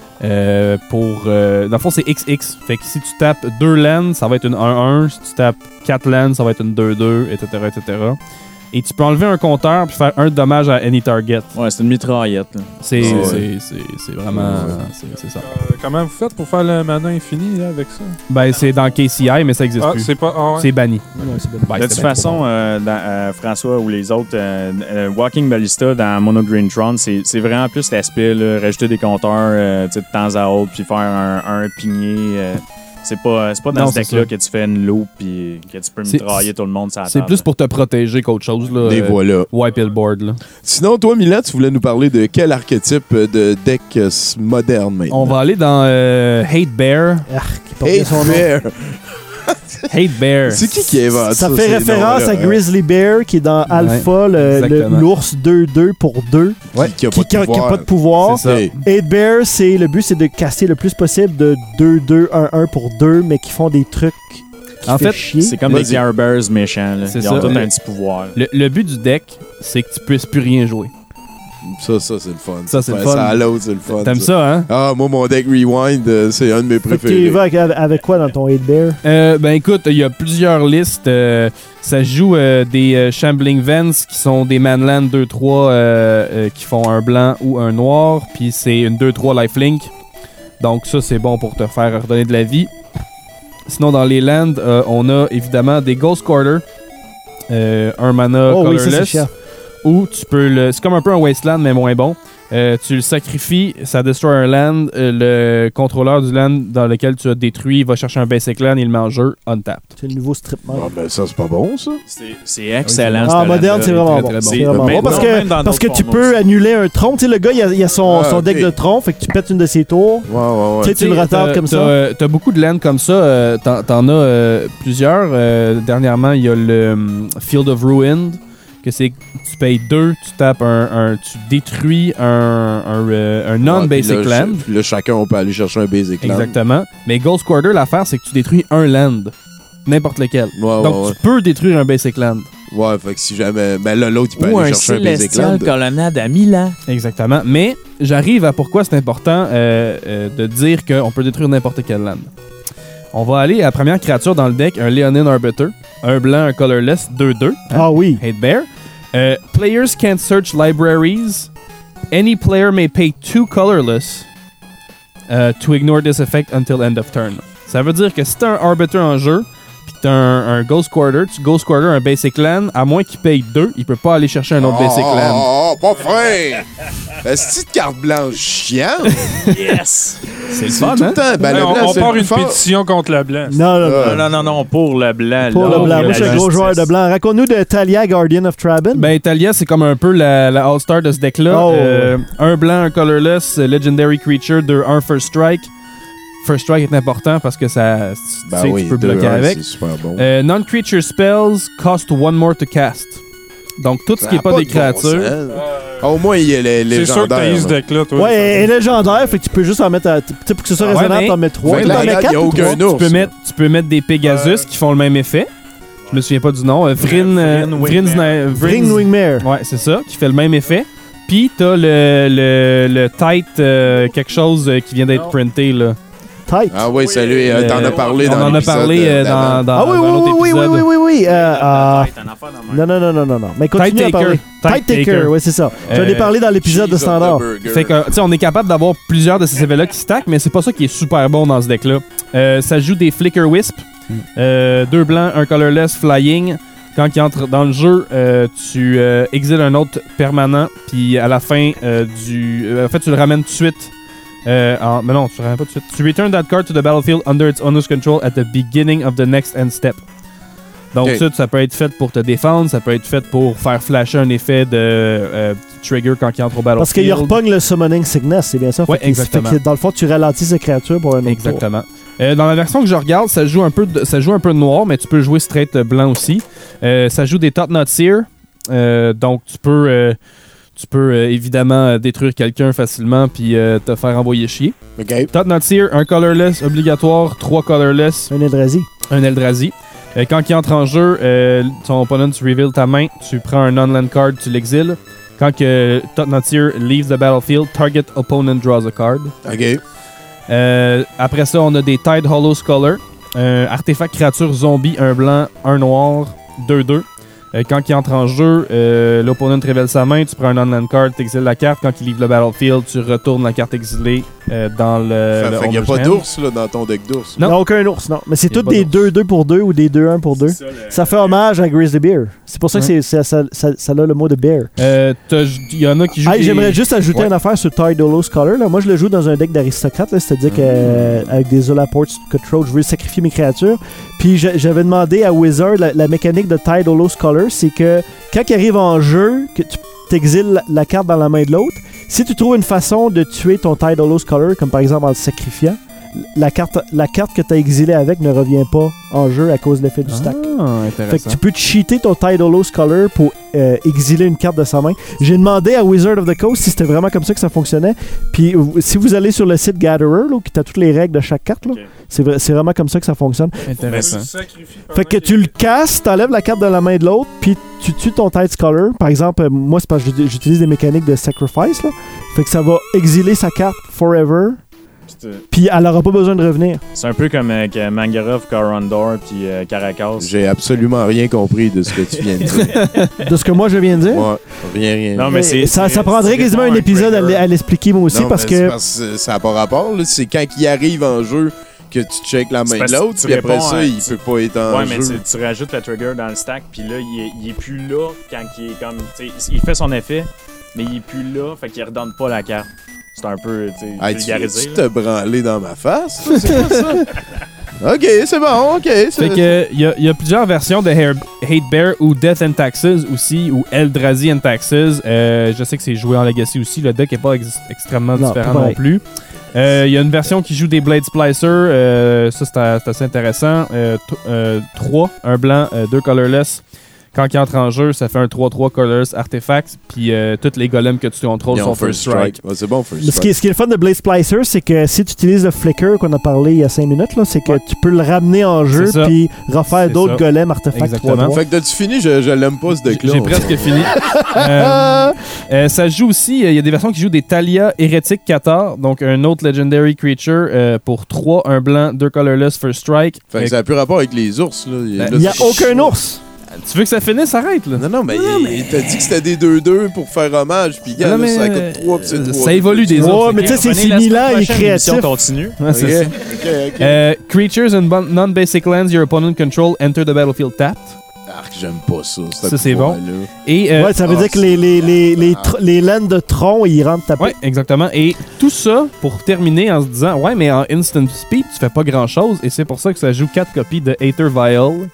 Euh, pour, euh, dans le fond, c'est X X. Fait que si tu tapes deux lands, ça va être une un un. Si tu tapes quatre lands, ça va être une deux deux, et cetera, et cetera. Et tu peux enlever un compteur puis faire un dommage à any target. Ouais, c'est une mitraillette. Là. C'est, Ouais. c'est, c'est, c'est vraiment... C'est, c'est ça. Euh, comment vous faites pour faire le mana infini là, avec ça? Ben, c'est dans K C I, mais ça n'existe Ah, plus. c'est pas. Ah, ouais. C'est banni. Ouais, c'est bien. Ben, De c'est toute bien façon, trop bon. euh, dans, euh, François ou les autres, euh, euh, Walking Ballista dans Mono Green Tron, c'est, c'est vraiment plus l'aspect, là, rajouter des compteurs euh, tu sais, de temps à autre, puis faire un, un pigné. Euh, c'est pas, c'est pas dans Non, ce c'est deck-là ça. que tu fais une loupe puis que tu peux C'est- mitrailler tout le monde sur la C'est table. plus pour te protéger qu'autre chose. Là. Les Euh, voilà. Wipe it board. Là. Sinon, toi, Milan, tu voulais nous parler de quel archétype de deck euh, moderne maintenant? On va aller dans euh, Hate Bear. Arc, il porte bien Hey, son nom. Bear! Hate Bear. C'est qui qui invente ça? Ça fait ces référence noms-là, à hein? Grizzly Bear qui est dans Alpha, le- le- exactement. l'ours deux deux pour deux, Qui, qui a qui pas de n'a pouvoir. pas de pouvoir. C'est ça. Hey. Hate Bear, c'est le but, c'est de casser le plus possible de deux deux un un pour deux, mais qui font des trucs qui En fait fait, chier. C'est comme Vas-y. des Care Bears méchants. Là. C'est Ils ont ça. tous Le- un petit pouvoir. Le, le but du deck, c'est que tu puisses plus rien jouer. Ça, ça, c'est le fun. Ça, c'est le Ouais, fun. Ça à l'autre, c'est le fun. T'aimes ça, hein? Ah, moi, mon deck Rewind, euh, c'est un de mes Fait que tu y préférés. vas avec, avec quoi dans ton Hate Bear? Euh, ben écoute, il y a plusieurs listes. euh, ça joue euh, des euh, Shambling Vents qui sont des Manland deux trois euh, euh, qui font un blanc ou un noir. Puis c'est une deux trois lifelink. Donc ça, c'est bon pour te faire redonner de la vie. Sinon, dans les lands, euh, on a évidemment des Ghost Quarter. Euh, un mana Oh oui, ça c'est colorless. chiant. Ou tu peux le. C'est comme un peu un Wasteland, mais moins bon. Euh, tu le sacrifies, ça destroy un land. euh, le contrôleur du land dans lequel tu as détruit va chercher un basic land, il le met en jeu, untapped. C'est le nouveau strip mode. Ah, ben ça, c'est pas bon, ça. C'est, c'est excellent. Ah, ce moderne, c'est talent-là. vraiment très, bon. très bon. C'est vraiment Mais bon. Parce non, que, même dans parce que d'autres tu formats peux aussi. annuler un tronc. Tu sais, le gars, il a, il a son, Ah, son ok. deck de tronc, fait que tu pètes une de ses tours. Ouais, ouais, Tu sais, ouais. tu le retardes T'as- comme t'as, ça. euh, T'as beaucoup de lands comme ça. euh, t'en, t'en as euh, plusieurs. Euh, dernièrement, il y a le hum, Field of Ruin, que c'est tu payes deux, tu tapes un, un- tu détruis un, un, euh, un non-basic Ouais, puis là, land. ch- Puis là, chacun, on peut aller chercher un basic land. Exactement. Mais Ghost Quarter, l'affaire, c'est que tu détruis un land. N'importe lequel. Ouais, Donc, ouais, tu peux détruire un basic land. ouais. Ouais, fait que si jamais. Ben là, l'autre, il peut Ou aller un chercher un basic célestial land. colonnade à Milan. Exactement. Mais j'arrive à pourquoi c'est important euh, euh, de dire qu'on peut détruire n'importe quel land. On va aller à la première créature dans le deck, un Leonin Arbiter. Un blanc, un colorless, deux deux. hein, Ah oui. Hate Bear. Euh, players can't search libraries. Any player may pay two colorless uh, to ignore this effect until end of turn. Ça veut dire que si t'as un Arbiter en jeu, pis t'as un, un Ghost Quarter, tu Ghost Quarter un basic land, à moins qu'il paye deux, il peut pas aller chercher un autre basic land. Oh, pas fin! Est-ce que carte blanche chiante? Yes! C'est le C'est fun, tout hein? le temps. Ben, Hey, le on blanc, on c'est part le une plus fort. pétition contre la blanche. Non, non, non. Ah. Non, non, non, non, pour le blanc. Pour là, le blanc. la Moi, je suis un gros justice. joueur de blanc. Raconte-nous de Talia, Guardian of Traben. Ben, Talia, c'est comme un peu la, la All-Star de ce deck-là. Oh. Euh, un blanc, un colorless, euh, Legendary Creature, deux, un First Strike. First Strike est important parce que ça, tu Ben sais que oui, tu peux deux, bloquer un, avec. C'est super bon. Euh, Non-creature spells cost one more to cast. Donc, tout ce Ça qui a n'est pas, des de bon créatures. sens. Ah, au moins, il y a les C'est sûr que t'as légendaires. eu ce là. deck-là, toi. Ouais, elle est légendaire, fait que tu peux juste en mettre à. Tu sais, pour que ce soit Ouais, raisonnable, mais- t'en mets trois. Fait que T'en la mets regarde, quatre il y a ou aucun trois? ours. Tu peux, mettre, tu peux mettre des Pegasus qui font le même effet. Je me souviens pas du nom. Euh, Vryn, euh, Vryn Vryn, Wingmare. Vryn- Ring Wingmare. Ouais, c'est ça, qui fait le même effet. Puis t'as le, le, le tight euh, quelque chose euh, qui vient d'être printé là. Tight. Ah oui, c'est lui. euh, T'en Euh, as parlé On dans en a l'épisode, parlé euh, euh, d'avant. dans, dans, Ah oui, dans un oui, autre oui, oui, épisode. oui, oui, oui. Euh, ah, C'est un affaire de même. non, non, non, non, non, non. Mais continue à Tight parler. Taker. Tight Taker, oui, c'est ça. J'en ai Euh, parlé dans l'épisode de Cheese of the standard. burger. Fait que, tu sais, on est capable d'avoir plusieurs de ces effets-là qui stack, mais c'est pas ça qui est super bon dans ce deck-là. Euh, ça joue des Flicker Wisp, euh, deux blancs, un colorless, flying. Quand il entre dans le jeu, euh, tu euh, exiles un autre permanent, puis à la fin euh, du... euh, en fait, tu le ramènes tout de suite. Euh, en, mais non, tu le ramènes pas tout de suite. Tu return that card to the battlefield under its owner's control at the beginning of the next end step. Donc Ok. ça, ça peut être fait pour te défendre, ça peut être fait pour faire flasher un effet de euh, trigger quand il entre au battlefield. Parce qu'il repogne le Summoning Sickness, c'est bien ça? Ouais, Fait que- exactement. fait que dans le fond, tu ralentis ces créatures pour un autre tour. Exactement. Euh, dans la version que je regarde, ça joue un peu de, ça joue un peu de noir, mais tu peux jouer straight euh, blanc aussi. Euh, ça joue des Tot Not Seer, euh, donc tu peux, euh, tu peux euh, évidemment euh, détruire quelqu'un facilement puis euh, te faire envoyer chier. OK. Tot Not Seer, un colorless obligatoire, trois colorless, Un Eldrazi. un Eldrazi. Euh, quand il entre en jeu, euh, ton opponent tu reveal ta main, tu prends un non-land card, tu l'exiles. Quand que Tot Not Seer leaves the battlefield, target opponent draws a card. OK. Euh, après ça, on a des Tide Hollow Scholar. Euh, artefact créature zombie, un blanc, un noir, deux deux. Euh, quand il entre en jeu, euh, l'opponent révèle sa main, tu prends un on-land card, tu exiles la carte. Quand il livre le battlefield, tu retournes la carte exilée euh, dans le. Fait, le fait qu'il n'y a owner's pas hand. d'ours là, dans ton deck d'ours. Non. Il n'y a aucun ours, non. Mais c'est Il y a tous pas des d'ours. deux deux pour deux ou des deux un pour deux. C'est ça, le- Ça fait hommage à Grizzly Bear. C'est pour ça que Ouais. c'est, ça, ça, ça, ça a le mot de bear. Euh, t'as- Il y en a qui jouent. Hey, des- j'aimerais juste ajouter Ouais. une affaire sur Tidal Scholar. Là. Moi, je le joue dans un deck d'aristocrate, là, c'est-à-dire Mm. qu'avec des Olaports Cutthroat, je veux sacrifier mes créatures. Puis je- j'avais demandé à Wizard, la, la mécanique de Tidal Scholar, c'est que quand il arrive en jeu, que tu t'exiles la, la carte dans la main de l'autre, si tu trouves une façon de tuer ton Tidal Scholar, comme par exemple en le sacrifiant, la carte, la carte que tu as exilée avec ne revient pas en jeu à cause de l'effet du stack. Ah, Fait que intéressant. tu peux te cheater ton Tidal Scholar pour euh, exiler une carte de sa main. J'ai demandé à Wizard of the Coast si c'était vraiment comme ça que ça fonctionnait. Puis euh, si vous allez sur le site Gatherer, là, qui a toutes les règles de chaque carte, là, Ok. c'est, vrai- c'est vraiment comme ça que ça fonctionne. Intéressant. Fait que tu le casses, t'enlèves la carte de la main de l'autre, puis tu tues ton Tide Scholar. Par exemple, euh, moi, c'est parce que j'ut- j'utilise des mécaniques de sacrifice, là. Fait que ça va exiler sa carte forever, C'est puis elle aura pas besoin de revenir. c'est un peu comme avec euh, Mangarov, Corondor puis euh, Caracas. J'ai absolument rien compris de ce que tu viens de dire. De ce que moi je viens de dire. Ouais, rien, rien. Non, mais c'est- ça, c'est- ça prendrait c'est quasiment un un épisode à, trigger. l- à l'expliquer moi aussi Non, parce mais que. c'est parce que ça n'a pas rapport. là. C'est quand il arrive en jeu que tu checkes la C'est main parce de que l'autre, tu puis après réponds ça, à- il peut pas être en Ouais, mais jeu. tu, tu rajoutes le trigger dans le stack, puis là, il est, il est plus là quand il est comme. Tu sais, il fait son effet, mais il est plus là, fait qu'il redonne pas la carte. C'est un peu, tu sais, Hey, tu vulgarisé. tu là. te branler dans ma face? ça, C'est pas ça? Ok, c'est bon, ok. Fait c'est- que il y, a- y a plusieurs versions de Hair- Hate Bear ou Death and Taxes aussi, ou Eldrazi and Taxes. Euh, je sais que c'est joué en Legacy aussi. Le deck est pas ex- extrêmement Non, différent pas non pareil. plus. Il y a une version qui joue des Blade Splicer. euh, ça, c'est a- c'est assez intéressant. Euh, t- euh, trois, un blanc, euh, deux colorless. Quand il entre en jeu, ça fait un trois trois colorless artefact. Puis euh, tous les golems que tu contrôles Ils ont sont first strike. Ouais, c'est bon, first Ce qui, est, strike. ce qui est le fun de Blade Splicer, c'est que si tu utilises le Flicker qu'on a parlé il y a cinq minutes, là, c'est que Ouais. tu peux le ramener en jeu C'est ça. puis refaire C'est d'autres ça. golems artefacts Exactement. trois trois. Fait que t'as-tu fini? Je, je l'aime pas ce deck-là. J'ai on- presque fini. Euh, euh, ça joue aussi, il y a des versions qui jouent des Talia Hérétique Qatar, donc un autre Legendary Creature euh, pour trois, un blanc, deux colorless, first strike. Fait que Euh, ça n'a plus rapport avec les ours. Là. Ben, Là, Il n'y a c'est- aucun ours. tu veux que ça finisse? Arrête, là. Non, non, mais il t'a dit que c'était des deux deux pour faire hommage, puis gars, Non, là, mais, ça euh, coûte trois, puis c'est euh, trois. ça évolue des Ouais, ours. mais ok? tu sais, c'est Revenez six la mille semaine ans, il est prochaine, l'émission créatif. continue. Ouais, c'est Ok, ça. ok, ok. Euh, creatures and bon- non-basic lands your opponent control enter the battlefield tapped. Arc, j'aime pas ça. ce Ça, c'est bon. pouvoir-là. Et, euh, Ouais, ça veut ah, dire que les, les, les, les, Ah. tr- les laines de tronc, ils rentrent taper. ouais, exactement. Et tout ça pour terminer en se disant, ouais, mais en instant speed, tu fais pas grand chose. Et c'est pour ça que ça joue quatre copies de Aether Vial.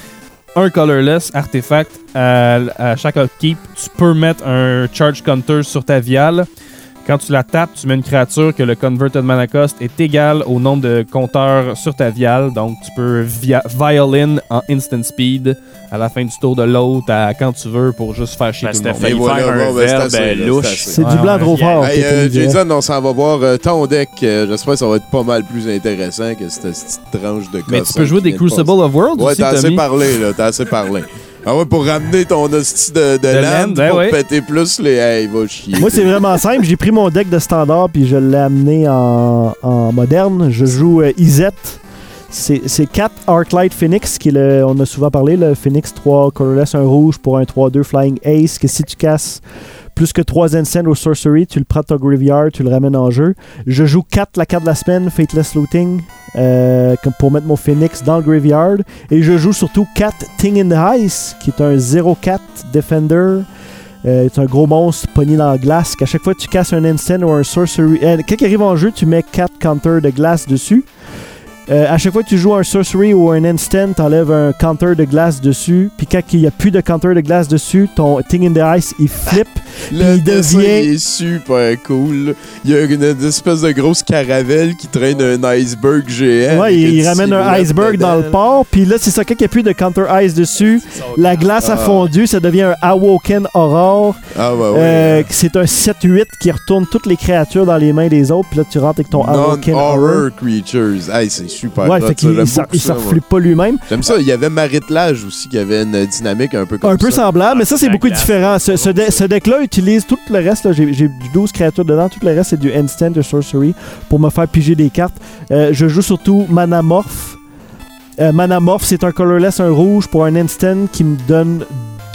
Un colorless artefact à, à chaque upkeep. Tu peux mettre un charge counter sur ta vial. Quand tu la tapes, tu mets une créature que le converted mana cost est égal au nombre de compteurs sur ta vial. Donc tu peux via violin en instant speed à la fin du tour de l'autre, à quand tu veux, pour juste faire chier Parce tout que le t'as monde. failli Et voilà, faire un bon, ben, c'est verbe assez, euh, là, louche. c'est assez. C'est Ouais, du blanc ouais. trop fort. Hey, que euh, tu disais. Jason, on s'en va voir euh, ton deck. Euh, J'espère que ça va être pas mal plus intéressant que cette petite tranche de Mais cosse, tu peux hein, jouer qui des vient de Crucible passer. of Worlds Ouais, aussi, t'as assez Tommy. parlé, là. T'as assez parlé. Ah ouais, pour ramener ton hostie de, de, De land, land, ben pour ouais. péter plus les... Hey, va chier. Moi, c'est vraiment simple. J'ai pris mon deck de standard puis je l'ai amené en, en moderne. Je joue euh, Izet. C'est c'est quatre Arclight Phoenix, qui est le, on a souvent parlé, le Phoenix trois colorless, un rouge pour un trois deux Flying Ace, que si tu casses plus que trois Instant au Sorcery, tu le prends de ton Graveyard, tu le ramènes en jeu. Je joue quatre la carte de la semaine, Fateless Looting, euh, comme pour mettre mon Phoenix dans le Graveyard. Et je joue surtout quatre Thing in the Ice, qui est un zéro quatre Defender. Euh, c'est un gros monstre pogné dans la glace. Qu'à chaque fois que tu casses un instant ou un sorcery, euh, quand il arrive en jeu, tu mets quatre counters de glace dessus. Euh, à chaque fois que tu joues un sorcery ou un instant, t'enlèves un counter de glace dessus. Puis quand il n'y a plus de counter de glace dessus, ton Thing in the Ice il flippe. Le il dessin, devient- il est super cool. Il y a une, une espèce de grosse caravelle qui traîne un iceberg géant. Ouais, avec il, il une ramène un silhouette iceberg dans le dedans. port. Puis là, c'est ça, quand il n'y a plus de counter ice dessus, la glace a Ah. fondu, ça devient un Awoken Aurore. Ah ouais, ouais. Euh, c'est un sept huit qui retourne toutes les créatures dans les mains des autres. Puis là, tu rentres avec ton Awoken Aurore. Non-horror creatures. Hey, c'est super Ouais, hot, fait ça. qu'il J'aime il s'en- beaucoup il ça, s'en moi. reflète pas lui-même. J'aime ça. Il y avait Maritlage aussi qui avait une dynamique un peu comme Un peu ça. semblable, mais ça, c'est La beaucoup glace, différent. Ce, c'est ce, bon, de- ça. ce deck-là utilise tout le reste. là. J'ai j'ai douze créatures dedans. Tout le reste, c'est du instant de sorcery pour me faire piger des cartes. Euh, je joue surtout Manamorph. Euh, Manamorph, c'est un colorless, un rouge pour un instant qui me donne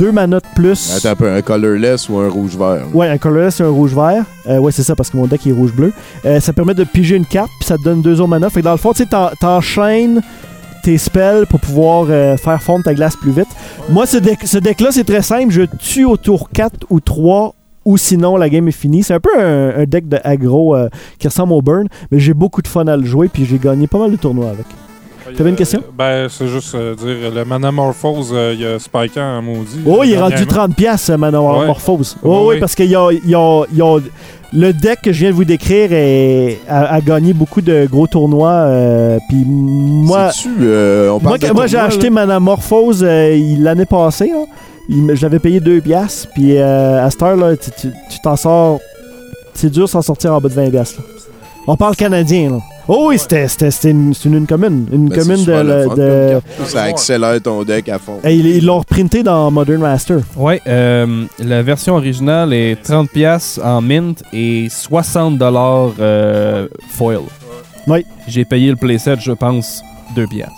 deux manas de plus. Attends un peu, un colorless ou un rouge-vert. Ouais, un colorless et un rouge-vert. Euh, ouais, c'est ça, parce que mon deck est rouge-bleu. Euh, ça permet de piger une carte, puis ça te donne deux autres manas. Fait que dans le fond, tu sais, t'en- t'enchaînes tes spells pour pouvoir euh, faire fondre ta glace plus vite. Moi, ce, deck, ce deck-là, c'est très simple. Je tue au tour quatre ou trois, ou sinon, la game est finie. C'est un peu un, un deck de aggro euh, qui ressemble au burn, mais j'ai beaucoup de fun à le jouer, puis j'ai gagné pas mal de tournois avec. T'avais une question? Ben, c'est juste euh, dire, le Manamorphose, euh, il a spiké en maudit. Oh, il est rendu dernièrement. trente piastres, Manamorphose. Ouais. Oh, oui, Oui. parce qu'il y a, il y a- il y a- le deck que je viens de vous décrire est- a, a gagné beaucoup de gros tournois. euh, Puis moi, C'est-tu, euh, on moi, parle de moi j'ai tournoi, acheté là? Manamorphose euh, il- l'année passée. Hein. Il me- je l'avais payé deux piastres. Puis euh, à cette heure, là, tu tu- tu t'en sors. C'est dur de s'en sortir en bas de vingt piastres. là. On parle canadien. Là. Oh oui, c'était c'était- c'était une, c'est une, une commune. Une Ben, c'est commune de. super le le- fun, de- comme carte. Ça accélère ton deck à fond. Hey, ils ils l'ont reprinté dans Modern Master. Ouais, euh, la version originale est trente piastres en mint et soixante dollars euh, foil. Oui. J'ai payé le playset, je pense, deux piastres.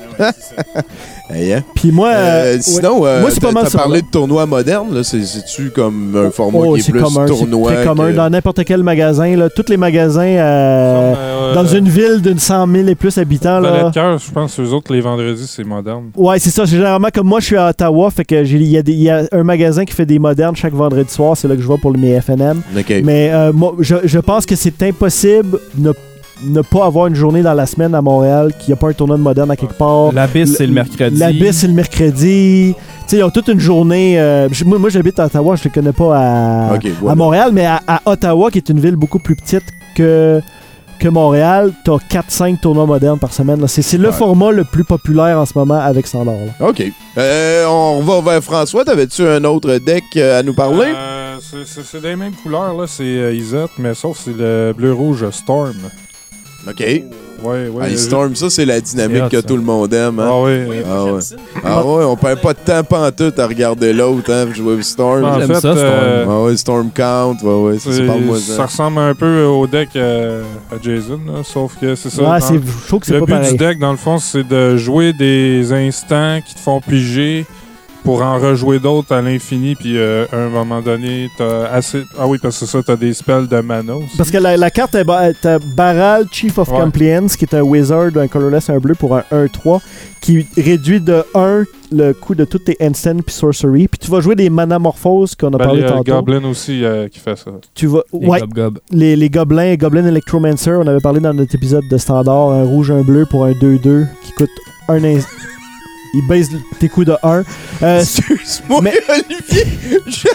Hey, hein? Puis moi. Euh, euh, ouais. sinon, euh, Moi, c'est pas t'as- mal t'as ça, parlé là. de tournoi moderne. Là, c'est- c'est-tu comme un format Oh, qui est c'est plus commun, tournoi? c'est très commun que- dans n'importe quel magasin. Là, tous les magasins euh, Euh, dans une ville d'une cent mille et plus habitants. Valet Là. de cœur, je pense que eux autres, les vendredis, c'est moderne. Ouais, c'est ça. C'est généralement comme moi, je suis à Ottawa. Fait que j'ai- il y, a des- il y a un magasin qui fait des modernes chaque vendredi soir. C'est là que je vais pour mes F N M. OK. Mais euh, moi, je, je pense que c'est impossible de ne pas avoir une journée dans la semaine à Montréal qu'il n'y a pas un tournoi de moderne à quelque part. L'abysse, c'est le mercredi. L'abysse, c'est le mercredi. Tu sais, ils ont toute une journée. euh, je- moi, moi, j'habite à Ottawa, je ne connais pas à, OK, à voilà. Montréal, mais à, à Ottawa, qui est une ville beaucoup plus petite que, que Montréal, tu as quatre cinq tournois modernes par semaine. là. C'est c'est le Ouais. format le plus populaire en ce moment avec Standard. là. OK. Euh, on va vers François. T'avais-tu un autre deck euh, à nous parler? Euh, c'est- c'est c'est des mêmes couleurs, là. C'est euh, Isette, mais sauf c'est le bleu-rouge Storm. OK. Ouais, ouais. Ah, le- Storm, ça, c'est la dynamique C'est hot, que ça. tout le monde aime. Hein? Ah oui. Ah ouais. Ah ouais, on perd pas de temps pantoute à regarder l'autre, hein, jouer au Storm. En J'aime fait, ça, Storm. euh, Ah ouais, Storm Count, ouais, ouais, ça, c'est c'est- parle-moi ça ça. ressemble un peu au deck euh, à Jason, là, sauf que c'est ça. Ouais, dans- c'est- je trouve que c'est le pas but pareil. du deck, dans le fond, c'est de jouer des instants qui te font piger pour en rejouer d'autres à l'infini, puis euh, à un moment donné, t'as assez... Ah oui, parce que c'est ça, t'as des spells de mana aussi. Parce que la, la carte est ba- t'as Baral, Chief of Ouais. Compliance, qui est un wizard, un colorless, un bleu pour un un trois, qui réduit de un le coût de toutes tes instants puis sorcery. Puis tu vas jouer des manamorphoses qu'on a Ben, parlé il y a tantôt. Goblin aussi euh, qui fait ça. Tu vas, Les ouais, gob-gob. les, les gobelins, Goblin Electromancer, on avait parlé dans notre épisode de Standard, un rouge, un bleu pour un deux deux qui coûte un instant. Il baisse tes coups de un. Euh, Excuse-moi, mais- Olivier. Je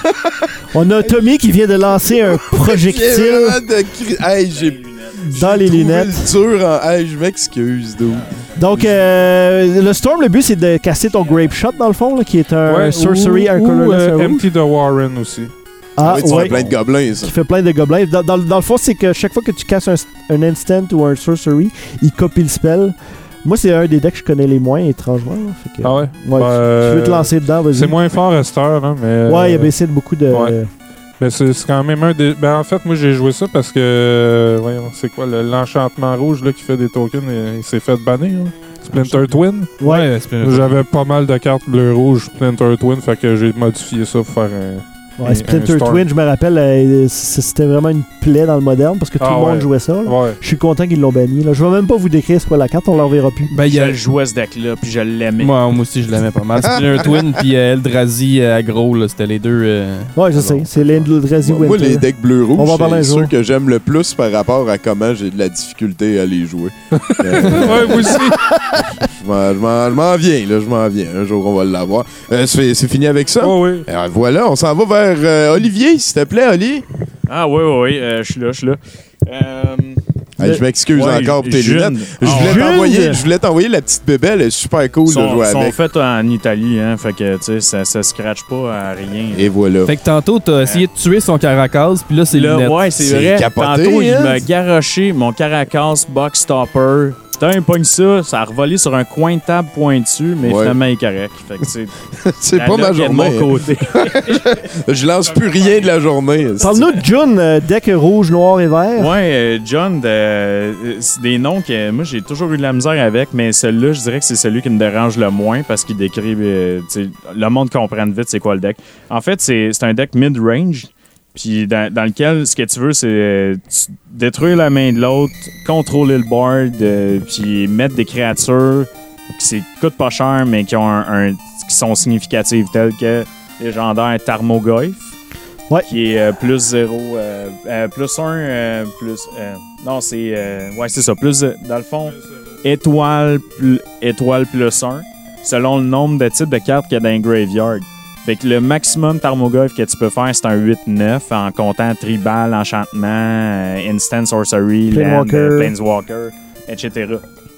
on a Tommy qui vient de lancer un j'ai projectile vraiment de cri- Hey, j'ai dans les trouvé lunettes. le dur en... Hey, je m'excuse, dude. Donc, euh, le Storm, le but, c'est de casser ton Grape Shot, dans le fond, là, qui est un Ouais, sorcery, ou, un ou, colorless, euh, un rouge. Empty the Warren aussi. Ah, Ah, oui, tu ouais. fais plein de gobelins, ça. Qui fait plein de gobelins. Dans, dans- dans le fond, c'est que chaque fois que tu casses un, un instant ou un sorcery, il copie le spell. Moi, c'est un des decks que je connais les moins, étrangement. là. Fait que, Ah ouais? ouais, Ben, tu veux te lancer dedans, vas-y. C'est moins fort à cette heure, hein, mais... Ouais, il a euh, baissé de beaucoup de... ouais. Ben c'est c'est quand même un des... Ben en fait, moi j'ai joué ça parce que... euh, voyons, c'est quoi, le- l'enchantement rouge là, qui fait des tokens, il, il s'est fait bannir. Hein. Splinter Twin. Ouais, c'est bien. J'avais pas mal de cartes bleu-rouge Splinter Twin, fait que j'ai modifié ça pour faire un... Ouais, un- Splinter un Storm. Twin, je me rappelle, euh, c- c'était vraiment une plaie dans le moderne parce que tout Ah le monde ouais. jouait ça. là. Ouais. Je suis content qu'ils l'ont banni. Là. Je vais même pas vous décrire c'est quoi la carte, on l'en verra plus. Ben, il y Je a... le jouais ce deck-là, puis je l'aimais. Moi, moi aussi, je l'aimais pas mal. Splinter Twin puis euh, Eldrazi euh, aggro, là, c'était les deux. euh, Ouais, je sais, c'est l'Eldrazi Moi, moi, Winter. les decks bleu-rouge, On va en parler un c'est jour. ceux que j'aime le plus par rapport à comment j'ai de la difficulté à les jouer. Euh, Ouais, moi aussi. je m'en- je m'en je m'en viens, là, je m'en viens. Un jour, on va l'avoir. Euh, c'est c'est fini avec ça? Oh oui. Alors, voilà, on s'en va vers euh, Olivier, s'il te plaît, Oli. Ah oui, oui, oui, euh, je suis là, je suis là. Euh, Hey, je m'excuse ouais, encore pour tes Jude. lunettes. Je Ah, voulais Jude! t'envoyer, je voulais t'envoyer la petite bébelle, elle est super cool de sont, jouer sont avec. faits en Italie, hein, fait que, tu sais, ça, ça scratch pas à rien. Et voilà. Fait que tantôt, t'as essayé de tuer son caracas, puis là, c'est Là, lunettes. ouais, c'est C'est vrai. capoté, Tantôt, il hein? m'a garoché mon Caracas Box Stopper Putain, il pogne ça, ça a revolé sur un coin de table pointu, mais Ouais. finalement, il est correct. Fait que, tu sais, C'est la pas ma luck est de journée. mon côté. Je lance plus rien de la journée. Parle-nous de June, euh, deck rouge, noir et vert. Ouais, euh, John, de- c'est des noms que moi j'ai toujours eu de la misère avec, mais celui-là, je dirais que c'est celui qui me dérange le moins parce qu'il décrit. euh, tu sais, le monde comprenne vite c'est quoi le deck. En fait, c'est c'est un deck mid-range. Puis dans, dans lequel ce que tu veux, c'est euh, tu- détruire la main de l'autre, contrôler le board, euh, puis mettre des créatures qui c'est- coûtent pas cher, mais qui ont un, un- qui sont significatives, telles que légendaire Tarmogoyf, Ouais. qui est euh, plus zéro, euh, euh, plus un, euh, plus. euh, non, c'est. euh, ouais, c'est ça. Plus, euh, dans le fond, étoile, plus, étoile plus un, selon le nombre de types de cartes qu'il y a dans un graveyard. Fait que le maximum Tarmogoyf que tu peux faire, c'est un huit neuf en comptant Tribal, Enchantement, euh, Instant Sorcery, Land, Planeswalker. euh, Planeswalker, et cetera.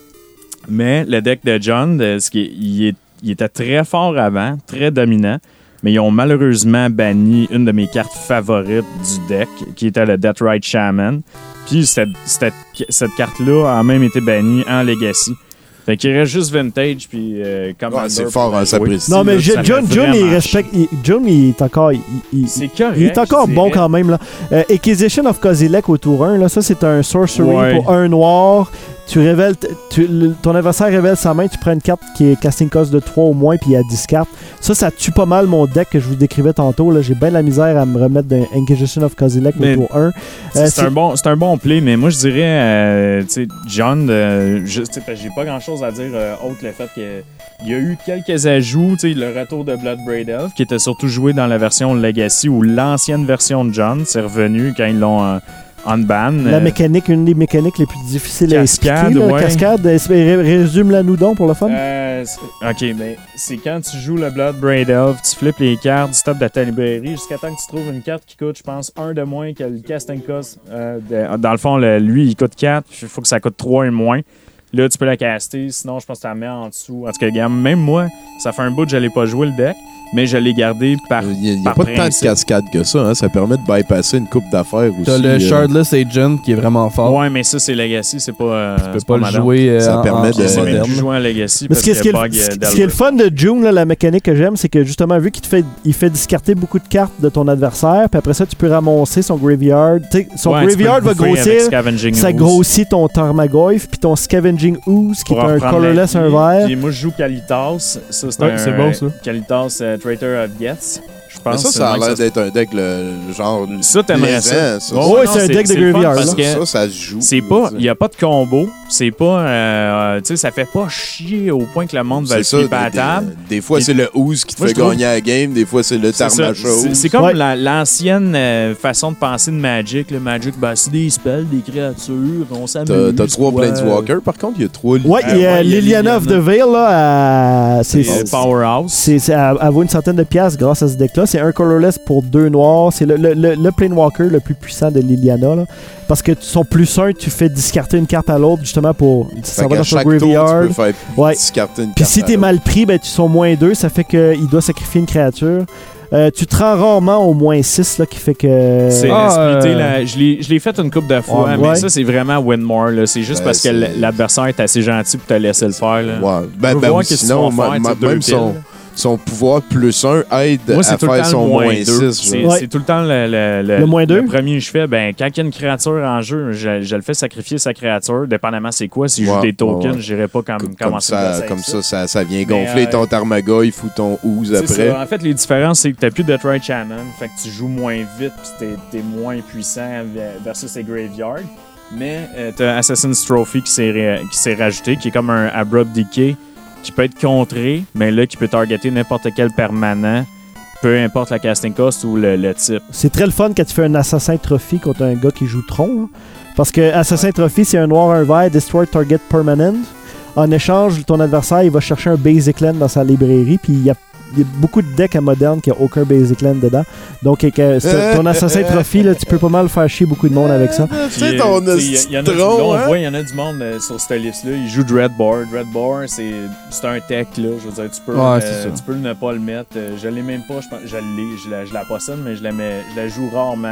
Mais le deck de John, de, ce qui est- il, est- il était très fort avant, très dominant, mais ils ont malheureusement banni une de mes cartes favorites du deck, qui était le Deathrite Shaman. Puis cette, cette, cette carte-là a même été bannie en Legacy. Fait qu'il reste juste Vintage, puis euh, comme Ouais, c'est fort, hein, ça précise. Non, mais là, je- ça John, fait John, il vraiment respecte. il- John, il est encore. il- il- C'est correct. Il est encore je bon dirais. quand même. Là. Euh, Acquisition of Kozilek au tour un, là, ça c'est un sorcery Ouais. pour un noir. Tu révèles, t- tu- le- ton adversaire révèle sa main, tu prends une carte qui est casting cost de trois au moins, puis il y a dix cartes. Ça, ça tue pas mal mon deck que je vous décrivais tantôt. Là. J'ai bien la misère à me remettre d'un Inquisition of Kozilek Mais au tour un. C'est Euh, c'est un, bon, c'est un bon play, mais moi je dirais, euh, tu sais, John, euh, je- tu sais, parce que j'ai pas grand chose à dire euh, autre le fait qu'il y a eu quelques ajouts, tu sais, le retour de Bloodbraid Elf, qui était surtout joué dans la version Legacy ou l'ancienne version de John, c'est revenu quand ils l'ont euh, unban. La euh, mécanique, une des mécaniques les plus difficiles à Cascade, expliquer. là. ouais. Cascade, euh, ré- résume-la nous donc pour le fun. Euh, c'est- ok, mais c'est quand tu joues le Bloodbraid Elf, tu flippes les cartes du top de ta librairie jusqu'à temps que tu trouves une carte qui coûte, je pense, un de moins que le casting cost. Euh, de- dans le fond, le- lui, il coûte quatre, il faut que ça coûte trois et moins. Là, tu peux la caster, sinon, je pense que tu la mets en dessous. En tout cas, regarde, même moi, ça fait un bout que je l'ai pas joué le deck, mais je l'ai gardé par. Il n'y a, par pas tant de principe. cascade que ça. Hein. Ça permet de bypasser une coupe d'affaires aussi. T'as le euh, Shardless Agent qui est vraiment fort. Ouais, mais ça, c'est Legacy, c'est pas. euh, Tu peux c'est pas le moderne. jouer euh, Ça en, permet en- de- en C'est même moderne. plus joué en Legacy Mais parce ce qui, est, ce, qui qu'il est y a le, bug ce euh, qui- ce qui est le fun de June, là, la mécanique que j'aime, c'est que justement, vu qu'il te fait, il fait discarter beaucoup de cartes de ton adversaire, puis après ça, tu peux ramasser son graveyard. T'sais, son Ouais, tu peux graveyard le va bouffer avec grossir, Scavenging ça Ooze. grossit ton Tarmogoyf, puis ton Scavenging Ooze, qui Pour est un reprendre colorless, la un vie. vert. Puis moi, je joue Kalitas. Ça, c'est Ouais, un. c'est bon, ça. Kalitas, euh, Traitor of Geths. Je Mais pense ça, c'est ça a le même l'air que d'être un deck, le, le genre. Ça, t'aimerais ça. plaisant, ça. Ouais, Ouais, non, c'est un deck de le fun graveyard, Parce Ça, que ça, ça se joue. c'est pas, il y a pas de combo. C'est pas, euh, tu sais, ça fait pas chier au point que le monde va le C'est ça. flipper à Des, la table. des, des fois, Puis- c'est le Ooze qui te Moi, fait je trouve- gagner la game. Des fois, c'est le C'est ça. Tarmacha C'est Ooze. c'est comme Ouais. la- l'ancienne euh, façon de penser de Magic. Le Magic, ben, c'est des spells, des créatures, on s'amuse. T'as t'as trois quoi. Planeswalkers. Par contre, il y a trois. Ouais, il y a ouais, il y a Liliana of the Liliana. Veil, là, à- c'est. C'est Powerhouse. C'est, c'est- elle elle vaut une centaine de piastres grâce à ce deck-là. C'est un colorless pour deux noirs. C'est le, le, le, le Planewalker le plus puissant de Liliana. Là. Parce que son plus un, tu fais discarter une carte à l'autre justement pour. Ça Fait va qu'à dans son chaque tour, graveyard. tu peux faire Ouais. discarter une Puis carte si à t'es l'autre. mal pris, ben, tu sont moins deux. Ça fait qu'il doit sacrifier une créature. Euh, tu te rends rarement au moins six, là, qui fait que. C'est Ah, splitté, euh, là. Je l'ai je l'ai fait une couple de fois, Ouais, mais ouais. ça, c'est vraiment win more. là. C'est juste Ouais, parce que c'est- l- l'adversaire est assez gentil pour te laisser le faire. Là. Ouais. Ben, Je veux ben, voir ou qu'est-ce sinon, qu'ils vont ma- faire, ma- tu sais, deux même son, piles. son pouvoir plus un aide Moi, c'est à tout le faire temps son le moins moins deux. six. C'est Ouais. c'est tout le temps le, le, le, Le moins deux? le premier que je fais. Ben, quand il y a une créature en jeu, je, je le fais sacrifier sa créature, dépendamment c'est quoi. Si je joue Ouais, des tokens, ouais, ouais. je n'irai pas comme, Comme, commencer comme à ça, bosser comme avec ça, ça, ça vient Mais, gonfler euh, ton Tarmogoyf ou ton Ooze C'est après. ça. En fait, les différences, c'est que tu n'as plus de Deathrite Shaman, fait que tu joues moins vite puis tu es, moins puissant versus les Graveyards. Mais tu as Assassin's Trophy qui s'est ré- qui s'est rajouté, qui est comme un Abrupt Decay qui peut être contré, mais là, qui peut targeter n'importe quel permanent, peu importe la casting cost ou le, le type. C'est très le fun quand tu fais un Assassin Trophy contre un gars qui joue Tron. Hein. Parce que Assassin Trophy, c'est un noir, un vert, Destroy Target Permanent. En échange, ton adversaire, il va chercher un Basic Land dans sa librairie, puis il y a, il y a beaucoup de decks à moderne qui n'ont aucun Basic Land dedans. Donc, avec, euh, c'est- ton Assassin Trophy, là, tu peux pas mal faire chier beaucoup de monde avec ça. Tu sais, ton Puis, euh, il y, il y en a du- là, tron, on hein? voit, il y en a du monde euh, sur cette liste-là. Ils jouent Dreadbore. Dreadbore, c'est c'est un tech, là. Je veux dire, tu peux, Ouais, euh, c'est ça. tu peux ne pas le mettre. Euh, je l'ai même pas. Je, pense- je l'ai, je la, je la possède, mais je la, mets, je la joue rarement.